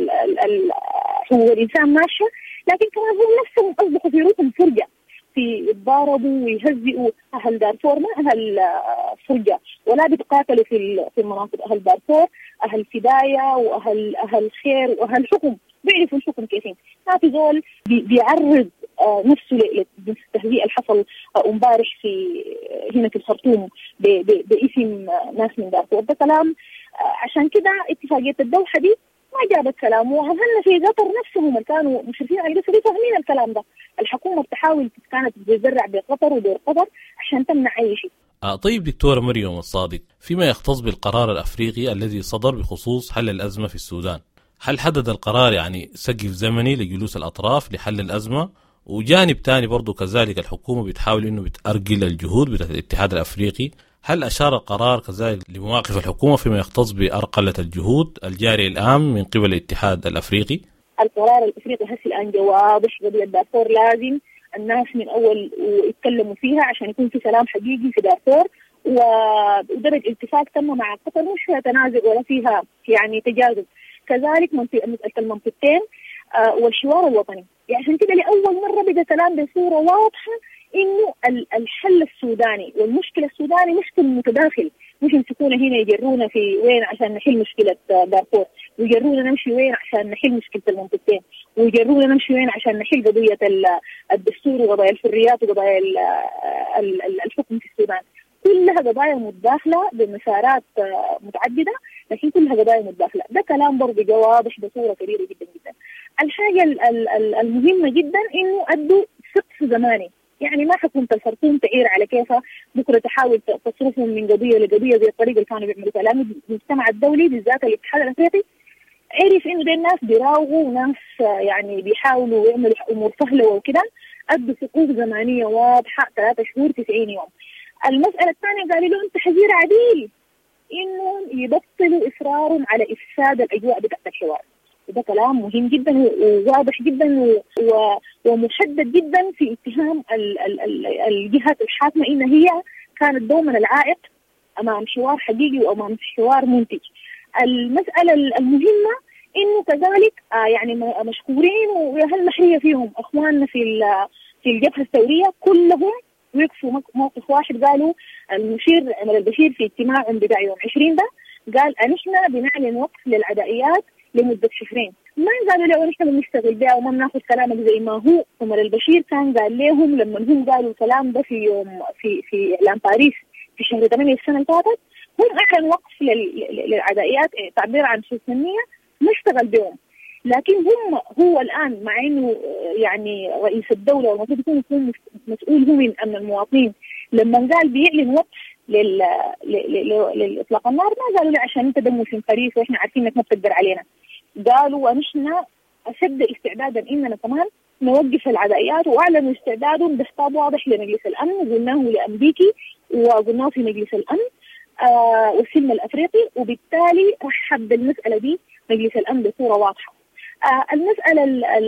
حقوق الإنسان ماشية، لكن كمان هم نفسهم أصبحوا في روحهم فرجة، في يتضاربوا ويهزئوا أهل دارفور ما أهل فرجة، ولا بيتقاتلوا في في المناطق أهل دارفور، أهل فداية وأهل أهل خير وأهل حكم، بيعرفوا الحكم كيفين. ما في زول بي بيعرض آه نفسه للتهزيء اللي حصل امبارح في هنا في الخرطوم باسم آه ناس من دارفور. ده كلام آه عشان كده اتفاقية الدوحة دي ما جابت كلام، وأهلنا في قطر نفسهم اللي كانوا مشرفين على قصة فاهمين الكلام ده. الحكومة بتحاول كانت تتزرع بقطر ودور قطر عشان تمنع أي شيء. آه طيب دكتورة مريم الصادق، فيما يختص بالقرار الأفريقي الذي صدر بخصوص حل الأزمة في السودان، هل حدد القرار يعني سقف زمني لجلوس الأطراف لحل الأزمة؟ وجانب تاني برضو كذلك الحكومة بتحاول إنه بتأرجل الجهود بتاعت الاتحاد الأفريقي، هل أشار القرار كذلك لمواقف الحكومة فيما يختص بأرقلة الجهود الجارية الآن من قبل الاتحاد الأفريقي؟ القرار الأفريقي هسه الآن واضح، قضية دارفور لازم الناس من أول ويتكلموا فيها عشان يكون في سلام حقيقي في دارفور، ودرجة اتفاق تم مع قطر مش فيها تنازع ولا فيها يعني تجاذب. كذلك منطقة مسألة المنطقتين والحوار الوطني. يعني عشان كده لأول مرة بدا كلام بصورة واضحة إنه الحل السوداني والمشكلة السوداني مشكلة متداخل، مش يمسكونا هنا يجرونا في وين عشان نحل مشكلة دارفور، ويجرونا نمشي وين عشان نحل مشكلة المنطقتين، ويجرونا نمشي وين عشان نحل قضية الدستور وقضايا الحريات وقضايا الحكم في السودان. كلها قضايا متداخلة بمسارات متعددة، لكن كلها قضايا متداخلة. ده كلام برضه جا واضح بصورة كبيرة جدا جدا. الحاجة المهمة جدا إنه أدوا سقف زماني، يعني ما حكومة الخرطوم تعير على كيفها بكرة تحاول تصرفهم من قضية لقضية زي الطريقة اللي كانوا بيعملوا كلام. المجتمع الدولي بالذات الاتحاد الأفريقي عرف إنه دي الناس بيراوغوا وناس يعني بيحاولوا يعملوا أمور سهلة وكده. أدوا سقوف زمانية واضحة ثلاثة شهور تسعين يوم. المسألة الثانية قالوا له أنت حزير عديل إنه يبطلوا إصرارهم على إفساد الأجواء بتاعت الحوار. وده كلام مهم جدا وواضح جدا ومحدد جدا في اتهام الجهات الحاكمة إن هي كانت دوما العائق أمام حوار حقيقي وأمام حوار منتج. المسألة المهمة إنه كذلك يعني مشكورين وهالمحية فيهم أخواننا في في الجبهة الثورية كلهم ويقفوا موقف واحد. قالوا المشير عمر البشير في اجتماعهم بتاع يوم عشرين ده قال أنحنا بنعلن وقف للعدائيات لمدة شهرين. ما قالوا له نحن بنشتغل بها وما بناخذ كلامك زي ما هو. عمر البشير كان قال لهم لما هم قالوا الكلام ده في يوم في في إعلان باريس في شهر ثمانية السنة اللي فاتت، هم أعلن وقف للعدائيات تعبير عن سوء النية ما اشتغل بهم. لكن هم هو الآن مع إنه يعني رئيس الدولة والمفروض يكون يكون مسؤول هو من أمن المواطنين، لما قال بيعلن وقف لل للإطلاق النار ما قالوا له عشان أنت دمه في باريس وإحنا عارفين إنك ما بتقدر علينا. قالوا ونحن أشد استعدادا إننا كمان نوقف العدائيات، وأعلنوا استعدادهم بخطاب واضح لمجلس الأمن وقلناه لأمريكي وقلناه في مجلس الأمن آه والسلم الأفريقي، وبالتالي رحب بالمسألة دي مجلس الأمن بصورة واضحة. آه المسألة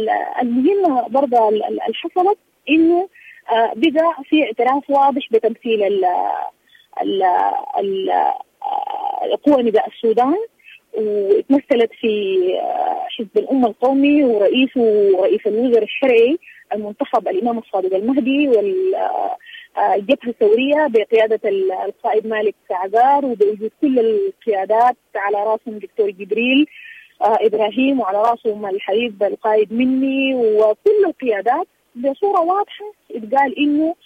المهمة برضه اللي حصلت إنه آه بقى في اعتراف واضح بتمثيل ال ال ال قوى نداء السودان، واتمثلت في حزب الأمة القومي ورئيسه ورئيس الوزراء الشرعي المنتخب الإمام الصادق المهدي، والجبهة الثورية بقيادة القائد مالك عزار، وبوجود كل القيادات على رأسهم دكتور جبريل إبراهيم وعلى رأسهم الحبيب القائد مني، وكل القيادات بصورة واضحة اتقال إنه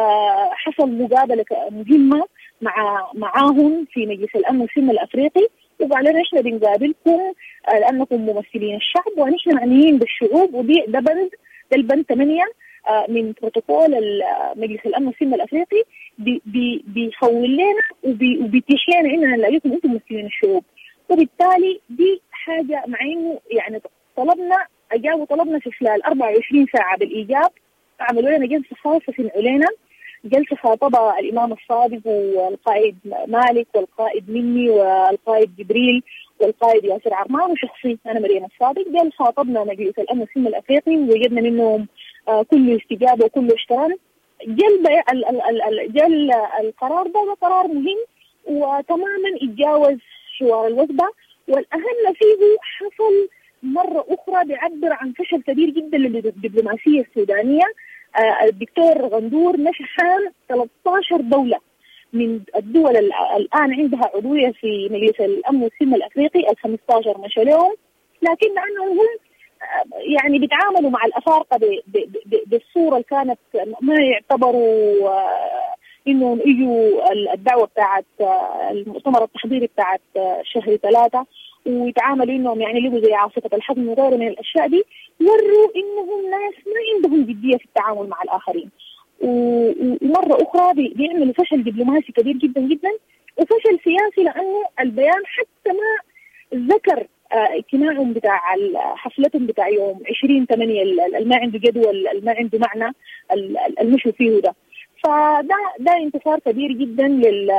حصل مقابلة مهمة مع معاهم في مجلس الأمن والسلم الأفريقي، وقال لنا إحنا بنقابلكم لأنكم ممثلين الشعب ونحن معنيين بالشعوب. ودي ده بند ده البند ثمانية من بروتوكول مجلس الأمن والسلم الأفريقي بي بيخول لنا وبيتيح لنا إننا نلاقيكم أنتم ممثلين الشعوب. وبالتالي دي حاجة مع إنه يعني طلبنا أجابوا طلبنا في خلال أربعة وعشرين ساعة بالإيجاب، عملوا لنا جلسة خاصة في علينا، جلسة خاطبها الإمام الصادق والقائد مالك والقائد مني والقائد جبريل والقائد ياسر عرمان وشخصي أنا مريم الصادق. جل خاطبنا مجلس الأمن والسلم الأفريقي ووجدنا منهم آه كل استجابة وكل احترام. جل ال ال ال جل القرار ده قرار مهم وتماما يتجاوز حوار الوثبة، والأهم فيه حصل مرة أخرى بيعبر عن فشل كبير جدا للدبلوماسية السودانية. آه الدكتور غندور مشى حال ثلاثة عشر دولة من الدول الآن عندها عضوية في مجلس الأمن والسلم الأفريقي، ال خمسة عشر مشى لهم، لكن لأنهم هم آه يعني بيتعاملوا مع الأفارقة بالصورة اللي كانت ما يعتبروا آه إنهم يجوا الدعوة بتاعت آه المؤتمر التحضيري بتاعت آه شهر ثلاثة، ويتعاملوا إنهم يعني لقوا زي عاصفة الحكم وغيره من الأشياء دي، وروا إنهم ناس ما عندهم جدية في التعامل مع الآخرين. ومرة أخرى بيعملوا فشل دبلوماسي كبير جدا جدا وفشل سياسي، لأنه البيان حتى ما ذكر اجتماعهم بتاع حفلتهم بتاع يوم عشرين ثمانية اللي ما عنده جدول اللي ما عنده معنى المشوا فيه ده. فده ده انتصار كبير جدا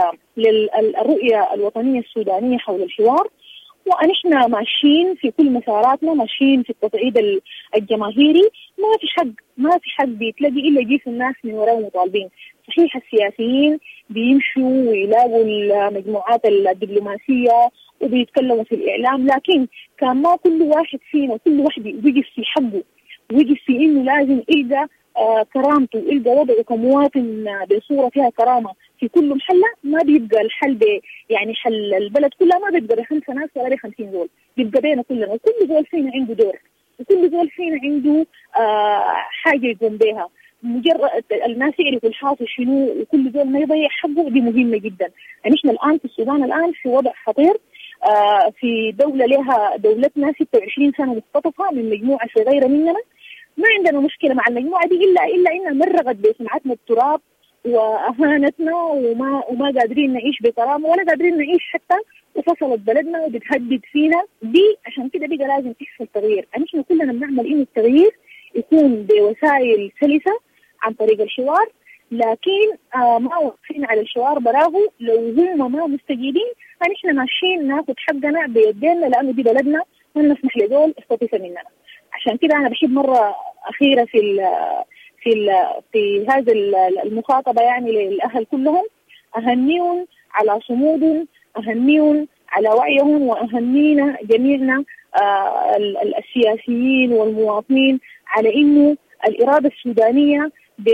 للرؤية الوطنية السودانية حول الحوار، ونحن ماشيين في كل مساراتنا، ماشيين في التصعيد الجماهيري. ما في حق ما في حق بيتلاقي إلا يجيس الناس من وراء مطالبين. صحيح السياسيين بيمشوا ويلاقوا المجموعات الدبلوماسية وبيتكلموا في الإعلام، لكن كان ما كل واحد فينا كل واحد وقف في حقه، وقف في إنه لازم يلقى آه كرامته، يلقى وضعه كمواطن بصورة فيها كرامة في كل محلة. ما بيبقى الحل ب يعني حل البلد كلها ما بيبقى بخمسة ناس ولا بخمسين زول، بيبقى بينا كلنا، وكل زول فينا عنده دور، وكل زول فينا عنده آه حاجة يقوم بها. مجرد الناس يعرفوا الحاصل شنو وكل زول ما يضيع حقه، دي مهمة جدا. يعني احنا الآن في السودان الآن في وضع خطير، آه في دولة لها دولتنا ستة وعشرين سنة مختطفة من مجموعة صغيرة مننا. ما عندنا مشكلة مع المجموعة دي إلا إلا إنها مرغت بسمعتنا التراب وأهانتنا، وما وما قادرين نعيش بكرامة ولا قادرين نعيش حتى، وفصلت بلدنا وبتهدد فينا دي. عشان كده بقى لازم يحصل تغيير. يعني احنا كلنا بنعمل إنه التغيير يكون بوسائل سلسة عن طريق الحوار، لكن آه ما واقفين على الحوار براغو. لو هم ما مستجيبين فنحن ماشيين ناخد حقنا بيدينا، لأنه دي بلدنا ما نسمح لدول يختطفوا مننا. عشان كده أنا بحب مرة أخيرة في ال في ال في هذا المخاطبة يعني للأهل كلهم، أهنيهم على صمودهم، أهنيهم على وعيهم، وأهنينا جميعنا آه السياسيين والمواطنين على إنه الإرادة السودانية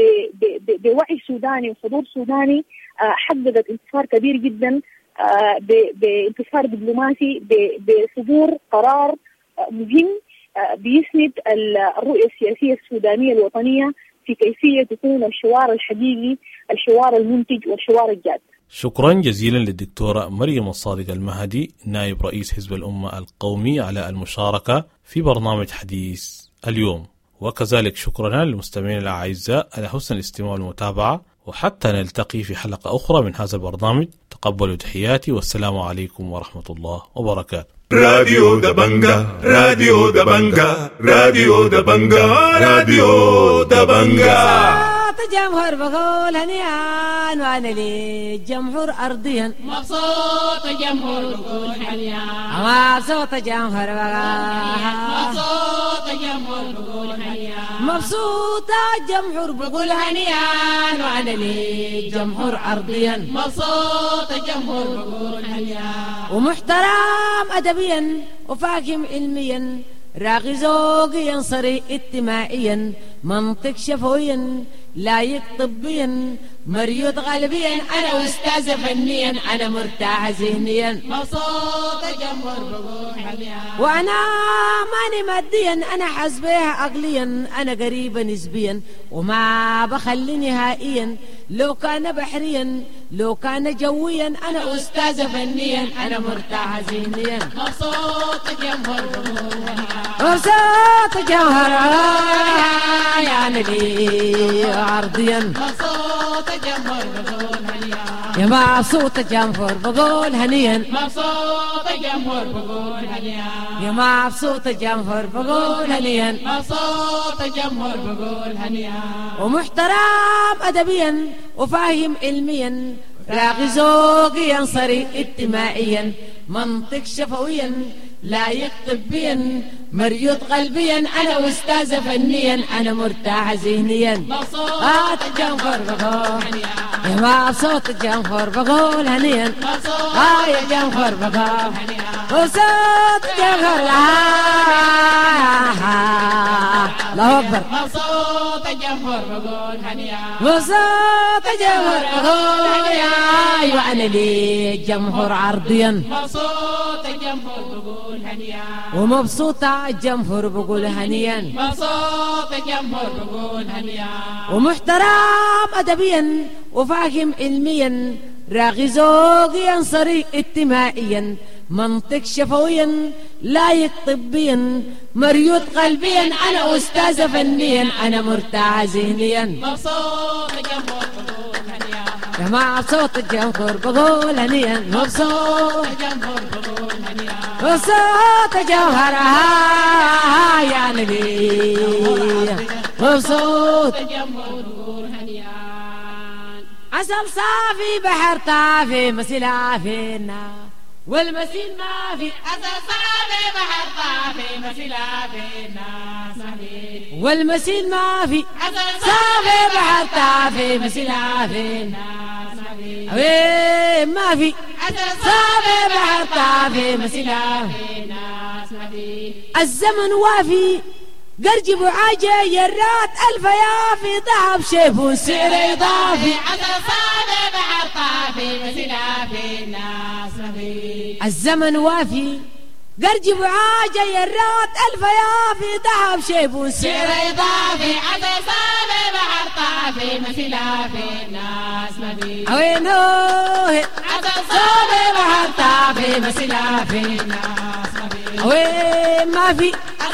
بوعي سوداني وحضور سوداني آه حققت انتصار كبير جدا، آه بانتصار دبلوماسي، بصدور قرار آه مهم آه بيسند الرؤية السياسية السودانية الوطنية في كيفية يكون الحوار الحقيقي، الحوار المنتج والحوار الجاد. شكرا جزيلا للدكتورة مريم الصادق المهدي نائب رئيس حزب الأمة القومي على المشاركة في برنامج حديث اليوم، وكذلك شكرا للمستمعين الأعزاء على حسن الاستماع والمتابعة، وحتى نلتقي في حلقة أخرى من هذا البرنامج. تقبلوا تحياتي والسلام عليكم ورحمة الله وبركاته. راديو دبنجا راديو دبنجا راديو دبنجا راديو دبنجا جمهور بقول هنيان وانا لي جمهور ارضيا مبسوط جمهور بقول هنيان مبسوط جمهور مبسوط جمهور بقول هنيان مبسوط جمهور بقول هنيان وانا لي جمهور ارضيا مبسوط جمهور بقول هنيان ومحترم ادبيا وفاهم علميا راغي ذوقيا صريح اجتماعيا منطق شفويا لايق طبيا مريض قلبيا انا استاذ فنيا انا مرتاح ذهنيا مبسوط جمهور بقول هنيان وانا ماني ماديا انا حسبيها عقليا انا قريبه نسبيا وما بخلي نهائيا لو كان بحريا لو كان جويا انا استاذ فنيا انا مرتاح ذهنيا مبسوط جمهور بقول مبسوط جمهور يعني لي عرضيا مبسوط جمهور بقول هنيان يا مبسوط جمهور بقول هنيا مبسوط جمهور بقول هنيان يا مبسوط جمهور بقول هنيا مبسوط جمهور بقول هنيان ومحترم ادبيا وفاهم علميا راغي ذوقيا صريح اجتماعيا منطق شفويا لايق طبيا مريض قلبيا انا استاذ فنيا انا مرتاح ذهنيا مبسوط جمهور بقول يا مبسوط جمهور بقول هنيا اه يا جمهور بقول مبسوط جمهور الله اكبر مبسوط جمهور بقول هنيان مبسوط جمهور بقول ايوه انا لي جمهور عرضيا مبسوط جمهور بقول هنيان ومبسوطة جمهور بقول هنيا مبسوط جمهور بقول هنيان ومحترم ادبيا وفاهم علميا راغي ذوقيا صريح اجتماعيا منطق شفويا لايق طبيا مريض قلبيا انا استاذ فنيا انا مرتاح ذهنيا مبسوط جمهور بقول هنيان يا مبسوط جمهور بقول هنيا مبسوط جمهور بقول هنيان مبسوط جمهور يا نبي مبسوط جمهور بقول هنيان عسل صافي بحر طافي مسيلة فينا والمسيل ما في عسل صافي بحر طافي مسيلة فينا والمسيل ما في عسل صافي بحر طافي مسيلة فينا ما في صافي بحر طافي مسيلة في الناس ما في الزمن وافي قرج بعاجة يرات ألف يا في ذهب شيف سعر إضافي صافي بحر طافي مسيلة في الناس ما في الزمن وافي قرج بعاجة يرات ألف يا في ذهب شيف سعر إضافي صافي بحر طافي مسيلة في الناس ما في وينه صافي بحر طافي مسيلة في الناس ما في وين ما في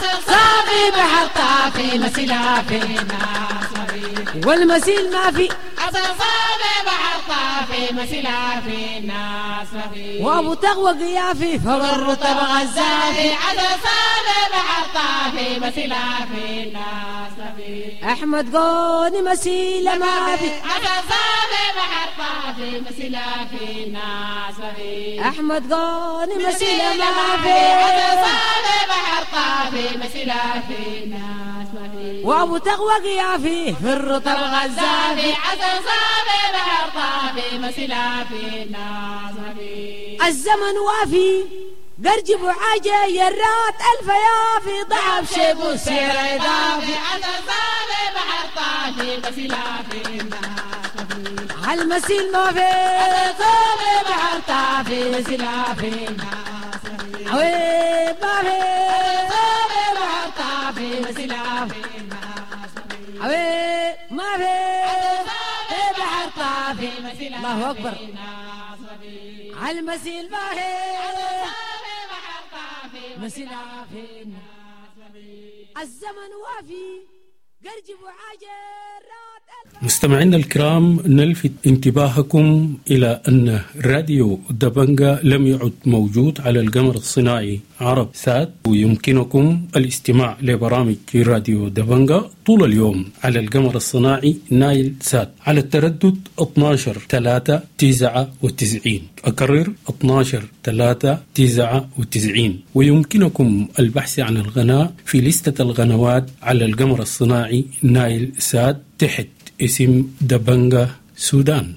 صافي بحر طافي مسيلة في الناس ما في والمسيل ما في صافي بحر طافي مسيلة في الناس ما في وابو تغوى قيافي فوق الرطب غزالي صافي بحر طافي مسيلة في الناس ما في احمد قوني مسيلة ما في صافي بحر طافي مسيلة في الناس ما في احمد قوني مسيلة ما في صافي بحر طافي مسيلة في الناس ما في وابو تغوى قيافي في الرطب غزالي صافي بحر طافي مسيلة في الناس ما في الزمن وافي قرج بعاجة يرات ألف يا في ضعف شيب سير إضافي صافي بحر طافي مسيلة في الناس ما في هالمسيل ما في صافي بحر طافي مسيلة في الناس ما في وين ما في صافي بحر طافي مسيلة في الناس ما في وين ما في صافي بحر طافي مسيلة الله أكبر في الناس ما في هالمسيل ما في صافي بحر طافي مسيلة في الناس ما في الزمن وافي قرج بعاجة رات مستمعينا الكرام، نلفت انتباهكم إلى أن راديو دبنجا لم يعد موجود على القمر الصناعي عرب سات، ويمكنكم الاستماع لبرامج راديو دبنجا طول اليوم على القمر الصناعي نايل سات على التردد اثناشر ثلاثة تسعة وتسعين. أكرر اثناشر ثلاثة تسعة وتسعين. ويمكنكم البحث عن الغناء في لستة الغنوات على القمر الصناعي نايل سات تحت اسم دبنجا سودان.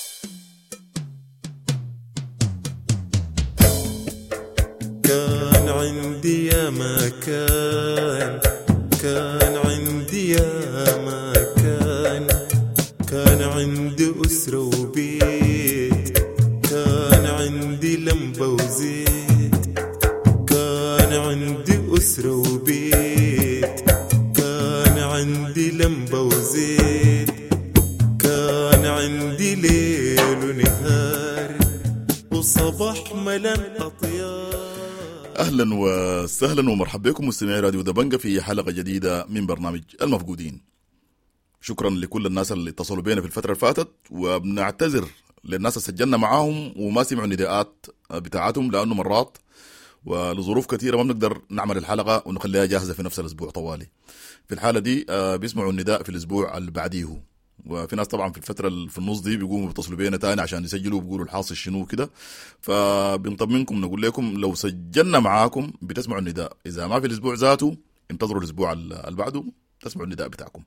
كان عندي يا مكان، كان عندي يا مكان، كان عندي أسرة وبيت، كان عندي لمبة وزيت، كان عندي أسرة وبيت، كان عندي لمبة وزيت، كان عندي ليل ونهار وصباح ملان أطيار. أهلا وسهلا ومرحبا بكم مستمعي راديو دبنجا في حلقة جديدة من برنامج المفقودين. شكرا لكل الناس اللي اتصلوا بينا في الفترة اللي فاتت، وبنعتذر للناس اللي سجلنا معاهم وما سمعوا النداءات بتاعتهم، لأنه مرات ولظروف كثيرة ما بنقدر نعمل الحلقة ونخليها جاهزة في نفس الأسبوع طوالي. في الحالة دي بيسمعوا النداء في الأسبوع اللي بعديه، وفي ناس طبعا في الفترة في النص دي بيقوموا بيتصلوا بينا تاني عشان يسجلوا وبيقولوا الحاصل شنو كده. فبنطمنكم نقول لكم لو سجلنا معاكم بتسمعوا النداء، إذا ما في الأسبوع ذاته انتظروا الأسبوع اللي بعده تسمعوا النداء بتاعكم.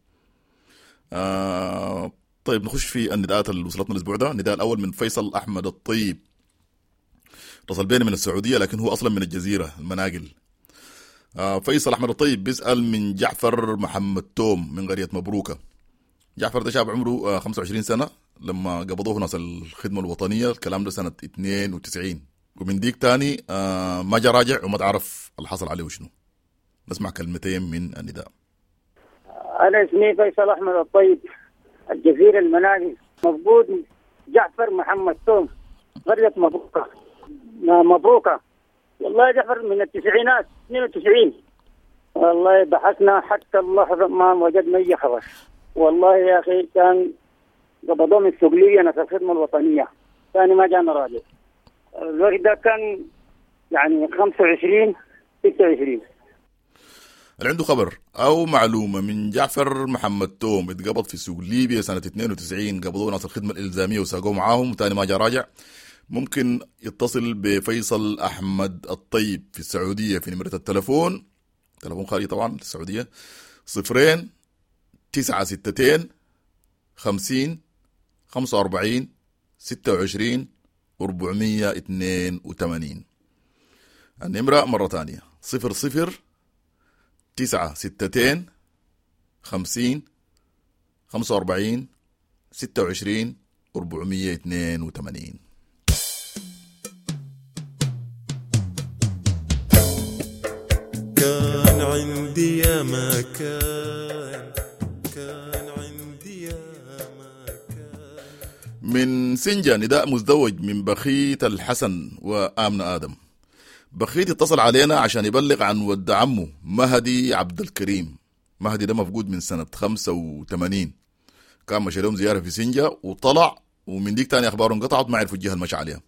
آه طيب نخش في النداءات اللي وصلتنا الأسبوع ده. النداء الأول من فيصل أحمد الطيب، اتصل بينا من السعودية لكن هو أصلا من الجزيرة المناقل. آه فيصل أحمد الطيب بيسأل من جعفر محمد توم من قرية مبروكة. جعفر ده شاب عمره خمسة وعشرين سنة لما قبضوه ناس الخدمة الوطنية، الكلام ده سنة اثنين وتسعين، ومن ديك تاني آه ما جا راجع وما تعرف اللي حصل عليه وشنو. نسمع كلمتين من النداء. أنا اسمي فيصل أحمد الطيب، الجزيرة المناقل، مفقود جعفر محمد توم، قرية مبروكة. مبروكة والله جعفر من التسعينات اثنين وتسعين. والله بحثنا حتى اللحظة ما وجدنا أي خبر. والله يا أخي كان قبضوه من السجلية ناس الخدمة الوطنية، ثاني ما جانا راجع. الوقت ده كان يعني خمسة وعشرين ستة وعشرين. اللي عنده خبر أو معلومة من جعفر محمد توم اتقبض في سوق ليبيا سنة اثنين وتسعين، قبضوه ناس الخدمة الإلزامية وساقوه معاهم وثاني ما جا راجع، ممكن يتصل بفيصل أحمد الطيب في السعودية في نمرة التلفون، تلفون خارجي طبعا السعودية، صفرين تسعة ستتين خمسين خمسة وأربعين ستة وعشرين أربعمية اثنين وثمانين. النمرة مرة تانية صفر صفر تسعة ستتين خمسين خمسة وأربعين ستة وعشرين أربعمية اثنين وثمانين. كان عندي يا ما كان كان عندي يا ما كان. من سنجا نداء مزدوج من بخيت الحسن وآمنة آدم. بخيت اتصل علينا عشان يبلغ عن ود عمه مهدي عبد الكريم. مهدي ده مفقود من سنة خمسة وثمانين، كان مشى لهم زيارة في سنجا وطلع، ومن ديك تاني أخباره انقطعت، ما عرفوا الجهة المشى عليها.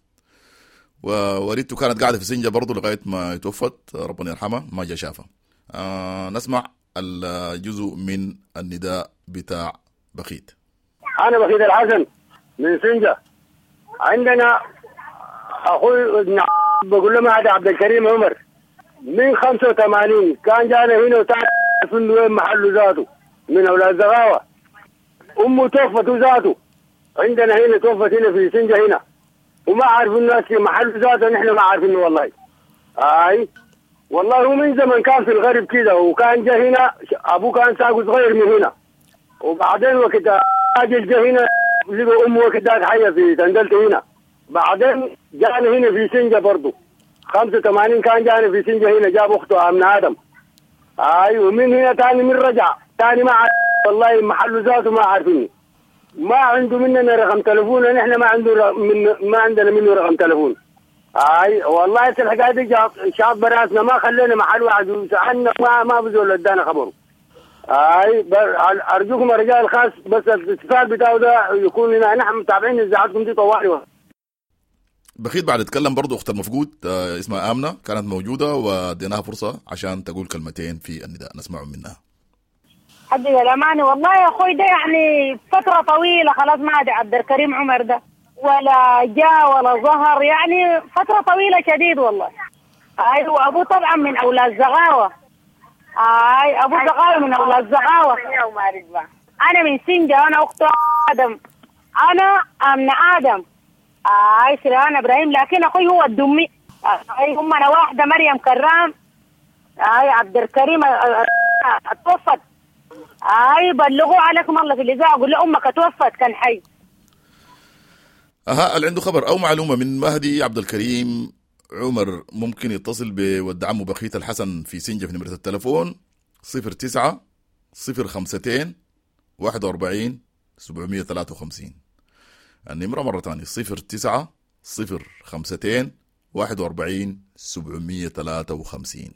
ووريته كانت قاعدة في سنجا برضو لغاية ما توفت ربنا يرحمها، ما جا شافها. آه نسمع الجزء من النداء بتاع بخيت. أنا بخيت الحسن من سنجا. عندنا أخوي ابن بقول له مهدي عبد الكريم عمر من خمسة وثمانين كان جانا هنا وتعرف وين محله ذاته من أولاد زغاوة. أمه توفت ذاته عندنا هنا، توفت هنا في سنجا هنا، وما عارف الناس في محل ذاته، نحن ما عارفينه والله. اي والله هو من زمن كان في الغرب كده، وكان جا هنا ابوه كان ساقه صغير من هنا، وبعدين وقت اجل جا هنا لقى امه وقت ذاك حيه في تندلته هنا، بعدين جانا هنا في سنجا برضه خمسة وثمانين كان جانا في سنجا هنا، جاب اخته امنه ادم. اي ومن هنا ثاني من رجع ثاني ما عارف والله محله ذاته ما عارفينه، ما عنده مننا رقم تلفون، نحن ما عنده من ما عندنا منه رقم تلفون. اي والله الحكايه دي شاط براسنا، ما خلينا محل واحد وسالنا ما ما بزول ادانا خبره. اي ارجوكم يا رجال الخاص بس الاتصال بتاعه ده يكون لنا نحن متابعين اذاعتكم دي طوالي. بخيت بعد اتكلم برضو اخت المفقود آه اسمها امنه، كانت موجوده واديناها فرصه عشان تقول كلمتين في النداء، نسمعهم منها. حد الأمانة والله يا أخوي ده يعني فترة طويلة خلاص ما أدري عبد الكريم عمر ده ولا جاء ولا ظهر، يعني فترة طويلة شديد والله. أي وأبوه طبعا من أولاد زغاوة. أي أبوه زغاوة من أولاد زغاوة. أنا من سنجا، أنا أخت آدم، أنا أمن آدم. أي سليمان إبراهيم، لكن أخوي هو الدمي. أي هم أنا واحدة مريم كرام. أي عبد الكريم اتوفت. اي بلغوا عليكم الله في الاذاعه، قول له امك توفت كان حي. اها اللي عنده خبر او معلومه من مهدي عبد الكريم عمر ممكن يتصل بود عمه بخيت الحسن في سنجة في نمره التلفون صفر تسعة صفر خمستين واحد وأربعين سبعمية ثلاثة وخمسين. النمره مره ثانيه صفر تسعة صفر خمستين واحد وأربعين سبعمية ثلاثة وخمسين.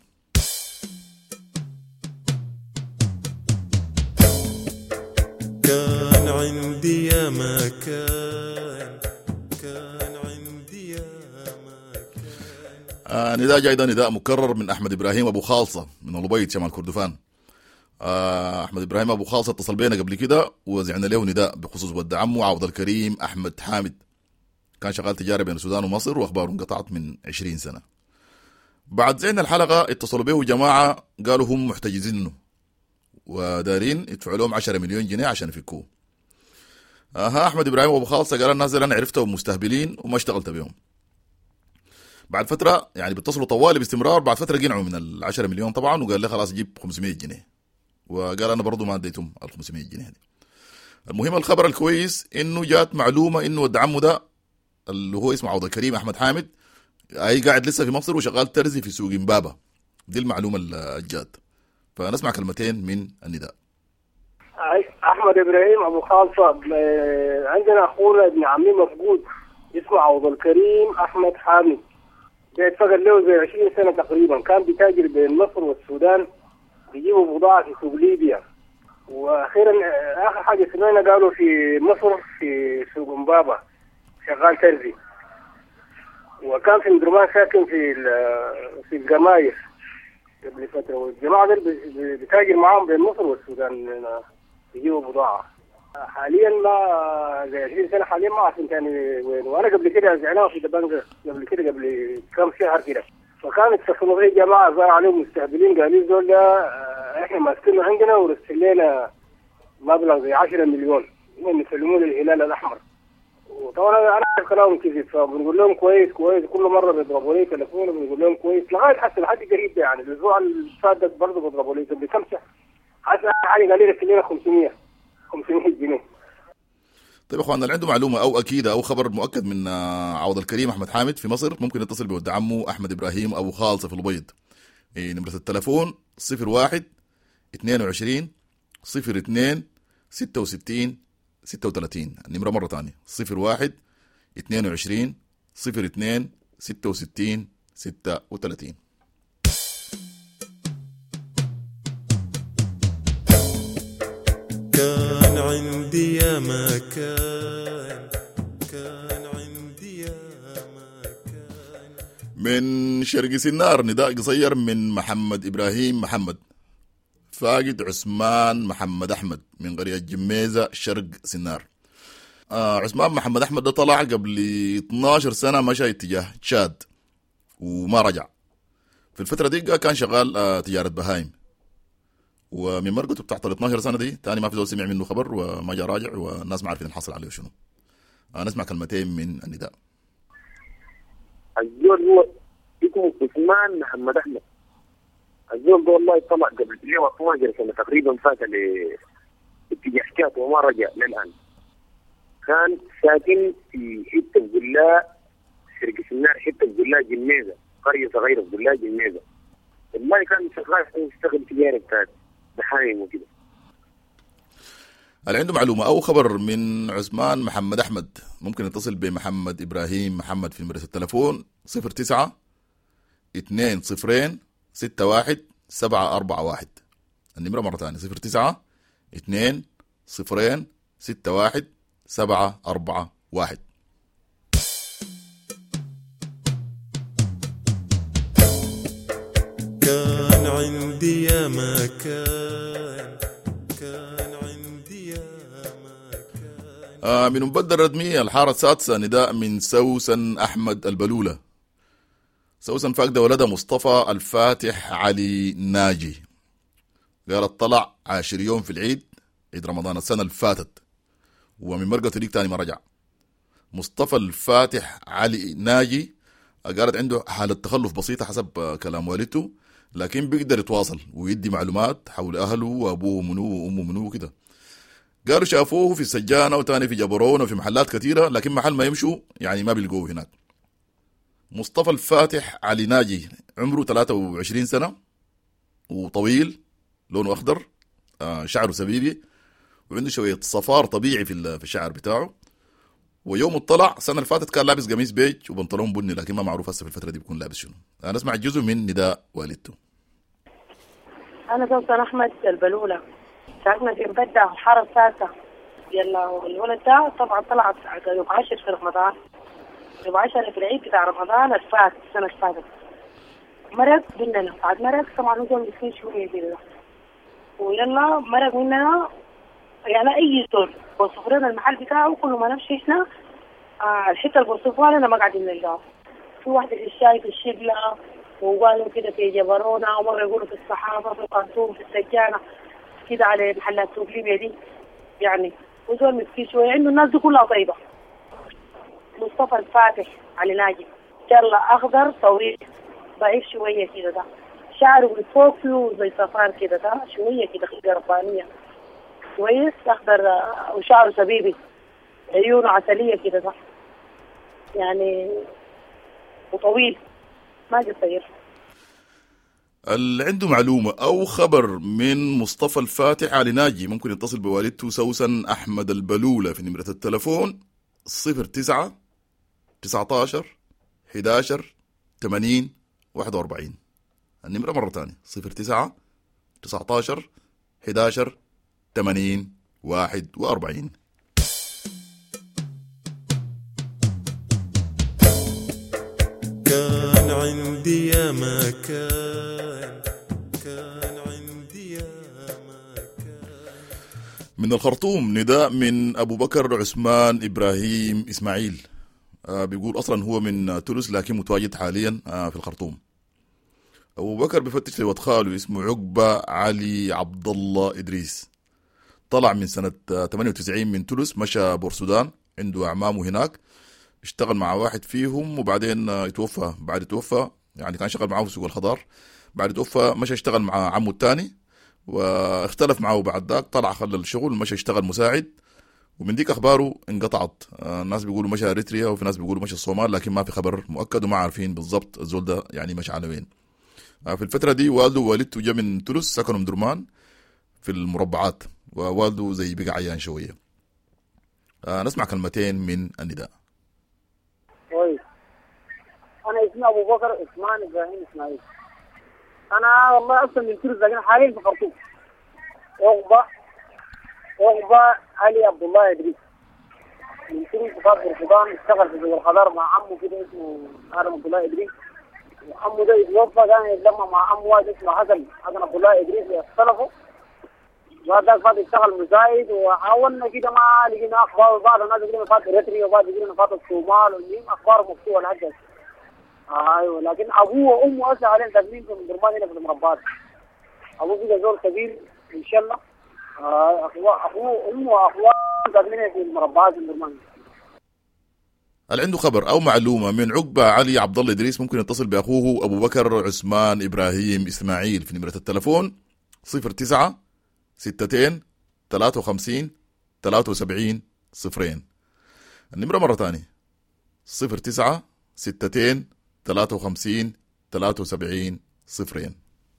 كان عندي يا ما كان كان عندي يا ما كان. آه نداء جاي ده نداء مكرر من أحمد إبراهيم أبو خالصة من البيض شمال كردفان. آه أحمد إبراهيم أبو خالصة اتصل بينا قبل كده وزعنا له نداء بخصوص ود عمه عوض الكريم أحمد حامد، كان شغال تجارة بين السودان ومصر وأخباره انقطعت من عشرين سنة. بعد زعنا الحلقة اتصلوا به جماعة قالوا هم محتجزينه ودارين يدفعوا لهم عشرة مليون جنيه عشان يفكوه. اها احمد ابراهيم ابو خالصه قال الناس اللي انا عرفتهم مستهبلين وما اشتغلت بهم. بعد فتره يعني بيتصلوا طوالي باستمرار، بعد فتره قنعوا من العشرة مليون طبعا، وقال لي خلاص جيب خمسمية جنيه، وقال انا برضو ما اديتهم ال خمسمية جنيه دي. المهم الخبر الكويس انه جات معلومه انه ود عمه ده اللي هو اسمه عوض الكريم احمد حامد اي قاعد لسه في مصر وشغال ترزي في سوق امبابه. دي المعلومه اللي جات، فنسمع كلمتين من النداء. احمد ابراهيم ابو خالصه، عندنا اخونا ابن عمي مفقود اسمه عوض الكريم احمد حامد، بيتفقد له زي عشرين سنه تقريبا، كان بيتاجر بين مصر والسودان بيجيبوا بضاعه في سوق ليبيا، واخيرا اخر حاجه سمعنا قالوا في مصر في سوق امبابه شغال ترزي، وكان في مدرمان ساكن في في القماير قبل فترة، والجماعة دول بتاجر معاهم بين مصر والسودان يجيبوا بضاعة. حاليا ما زي عشرين سنة حاليا ما أعرف تاني وين، وأنا قبل كده زعناه في دبنجة قبل كده قبل كم شهر كده، فكانت اتصلوا بي جماعة قالوا عليهم مستهبلين، قالوا دول ده إحنا ماسكينه عندنا ورسل لنا مبلغ زي عشرة مليون هم يسلموه للهلال الأحمر، طبعا انا عارف كلامهم كذب، فبنقول لهم كويس كويس، كل مره بيضربوا لي تليفون بنقول لهم كويس لغايه حتى لحد قريب ده، يعني الاسبوع اللي فات برضه بيضربوا لي بكمسه حتى حاجه قليله كلنا خمسمية خمسمية جنيه. طيب اخواننا اللي عنده معلومه او اكيده او خبر مؤكد من عوض الكريم احمد حامد في مصر ممكن يتصل بولد عمه احمد ابراهيم ابو خالصه في البيض. إيه نمره التليفون صفر واحد اثنين وعشرين صفر اثنين ستة وستين ستة وثلاثين. النمره مره ثانيه صفر واحد اثنين وعشرين صفر اثنين ستة وستين ستة وثلاثين. كان عندي يا ما كان كان عندي يا ما كان. من شرق سنار نداء قصير من محمد إبراهيم محمد. فاقد عثمان محمد أحمد من قرية جميزة شرق سنار. آه عثمان محمد أحمد ده طلع قبل اثناشر سنة مشى اتجاه تشاد وما رجع. في الفترة دي كان شغال آه تجارة بهايم، ومن مرقته بتاعت ال اثناشر سنه دي تاني ما في زول سمع منه خبر وما جاء راجع، والناس ما عارفين الحصل عليه شنو. آه نسمع كلمتين من النداء. الزول هو اسمه عثمان محمد احمد. الزول ده والله طلع قبل اثناشر سنه تقريبا فات لاتجاه حكاته وما رجع للان. كان ساكن في حته بقول شرق سنار، حته بقول جميزه، قريه صغيره بقول جميزه. والله كان شغال يشتغل تجاره بتاعت بحايم وكده. اللي عنده معلومة أو خبر من عثمان محمد أحمد ممكن يتصل بمحمد إبراهيم محمد في نمرة التلفون صفر تسعة اثنين صفرين ستة واحد سبعة أربعة واحد. النمرة مرة ثانية صفر تسعة اثنين صفرين ستة واحد سبعة أربعة واحد. كان عندي يا ما كان كان عندي يا ما كان. آه من مبدأ الردمية الحارة السادسة نداء من سوسن أحمد البلولة. سوسن فاقدة ولدها مصطفى الفاتح علي ناجي. قالت طلع عاشر يوم في العيد عيد رمضان السنة اللي فاتت، ومن مرقته ديك تاني ما رجع. مصطفى الفاتح علي ناجي قالت عنده حالة تخلف بسيطة حسب كلام والدته، لكن بيقدر يتواصل ويدي معلومات حول أهله وأبوه منو وأمه منو وكده. قالوا شافوه في السجانة وتاني في جبرون وفي محلات كثيرة، لكن محل ما يمشوا يعني ما بيلقوه هناك. مصطفى الفاتح علي ناجي عمره ثلاثة وعشرين سنة وطويل لونه أخضر، آه شعره سبيبي وعنده شوية صفار طبيعي في الشعر بتاعه. ويوم اطلع السنة اللي فاتت كان لابس قميص بيج وبنطلون بني، لكن ما معروف هسه في الفترة دي بيكون لابس شنو. أنا أسمع جزء من نداء والدته. أنا سوسن أحمد البلولة، ساكنة في مبدع الحارة السادسة. يلا الولد ده طبعا طلع يوم عشر في رمضان، يوم عشر في العيد بتاع رمضان الفات السنة اللي فاتت. مرق مننا، بعد مرق طبعا نزول مسكين شوية كده، ويلا مرق مننا يعني أي زول وصف لنا المحل بتاعه. كل ما نمشي إحنا آه الحتة اللي بوصفوها لنا ما قاعدين نلقاه. في واحدة في الشاي في الشبلة، وقالوا كده في جبرونا، ومرة يقولوا في الصحافة في القرطوم في السجانة كده على محلات سوق ليبيا دي يعني. وزول مسكين شوية، عنده الناس دي كلها طيبة. مصطفى الفاتح علي ناجي، شرلة أخضر طويل ضعيف شوية كده، ده شعره من فوق فيه زي صفار كده، ده شوية كده خلقة ربانية كويس، أخضر وشعره سبيبي، عيونه عسلية كده، ده يعني وطويل ما قصير. اللي عنده معلومة أو خبر من مصطفى الفاتح علي ناجي ممكن يتصل بوالدته سوسن أحمد البلولة في نمرة التلفون صفر تسعة تسعة عشر إحدى عشر ثمانين واحد وأربعين. النمرة مرة ثانية صفر تسعة تسعة عشر إحدى عشر ثمانين واحد وأربعين. كان عندي يا ما كان كان عندي يا ما كان. من الخرطوم نداء من أبو بكر عثمان إبراهيم إسماعيل. آه بيقول أصلا هو من تونس لكن متواجد حاليا آه في الخرطوم. أبو بكر بفتش لواد خاله اسمه عقبة علي عبد الله إدريس. طلع من سنة ثمانية وتسعين من تونس، مشى بورسودان عنده أعمامه هناك، اشتغل مع واحد فيهم وبعدين يتوفى. بعد يتوفى يعني كان شغال معه في سوق الخضار، بعد يتوفى مشى اشتغل مع عمه الثاني واختلف معه، بعد ذاك طلع خلى الشغل مشى اشتغل مساعد، ومن ديك أخباره انقطعت. الناس بيقولوا مشى أريتريا وفي ناس بيقولوا مشى الصومال، لكن ما في خبر مؤكد وما عارفين بالضبط الزول ده يعني مشى على وين. في الفترة دي والده ووالدته جا من تونس، سكنوا مدرمان في المربعات، ووالده زي بقى عيان شوية. نسمع كلمتين من النداء. كويس. أنا اسمي أبو بكر عثمان إبراهيم إسماعيل. أنا والله أصلا من تونس لكن حاليا في خرطوم. أغبى أغبى علي عبد الله إدريس. من تونس فات برفضان، اشتغل في سوق الخضار مع عمه كده اسمه آدم عبد الله إدريس. وعمه ده يتوفى كان يتلمى مع عمه واحد اسمه حسن حسن عبد الله إدريس، اختلفوا. بعد ذاك فات يشتغل مساعد، وحاولنا كده ما لقينا أخبار. بعض الناس يقولون فات إريتريا وبعض يقولون فات الصومال، والمهم أخبار مفتوحة لحد ايوه. لكن ابوه وامه اسا عليهم تقديم في المدربات هنا في المربات. ابوه كده زول كبير ان شاء الله. اخوه اخوه وامه واخوه تقديم في المربات في المدربات. اللي عنده خبر او معلومه من عقبه علي عبد الله ادريس ممكن يتصل باخوه ابو بكر عثمان ابراهيم اسماعيل في نمره التلفون صفر تسعة ستتين ثلاثة وخمسين ثلاثة وسبعين صفرين. النمره مره ثانيه صفر تسعة ستتين ثلاثة وخمسين ثلاثة وسبعين صفرين.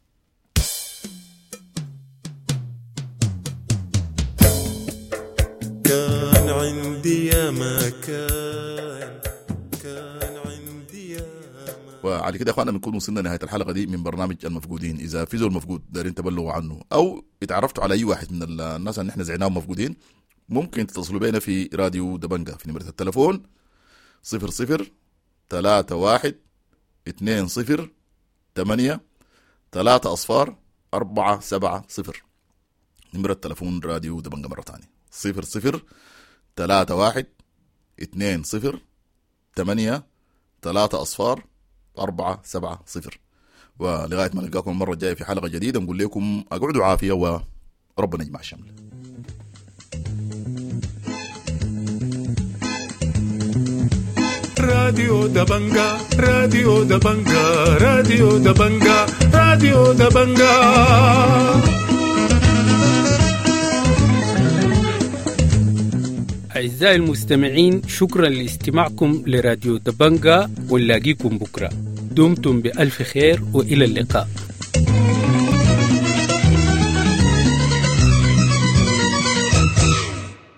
كان عندي يا ما كان كان عندي يا ما. وعلى كده يا اخوانا بنكون وصلنا نهايه الحلقه دي من برنامج المفقودين. اذا في زول مفقود دارين تبلغوا عنه او اتعرفتوا على اي واحد من الناس اللي احنا زعناهم مفقودين، ممكن تتصلوا بينا في راديو دبنجة في نمره التلفون صفر صفر ثلاثة واحد اثنين صفر ثمانية ثلاثة أصفار أربعة سبعة صفر. نمرة التلفون راديو دبنجة مرة ثانية صفر صفر ثلاثة واحد اثنين صفر ثمانية ثلاثة أصفار أربعة سبعة صفر. ولغاية ما نلقاكم المرة الجاية في حلقة جديدة نقول لكم أقعدوا عافية وربنا يجمع الشمل. راديو دبنجة راديو دبنجة راديو دبنجة راديو دبنجة. أعزائي المستمعين، شكرا لاستماعكم لراديو دبنجة، ونلاقيكم بكرة. دمتم بألف خير وإلى اللقاء.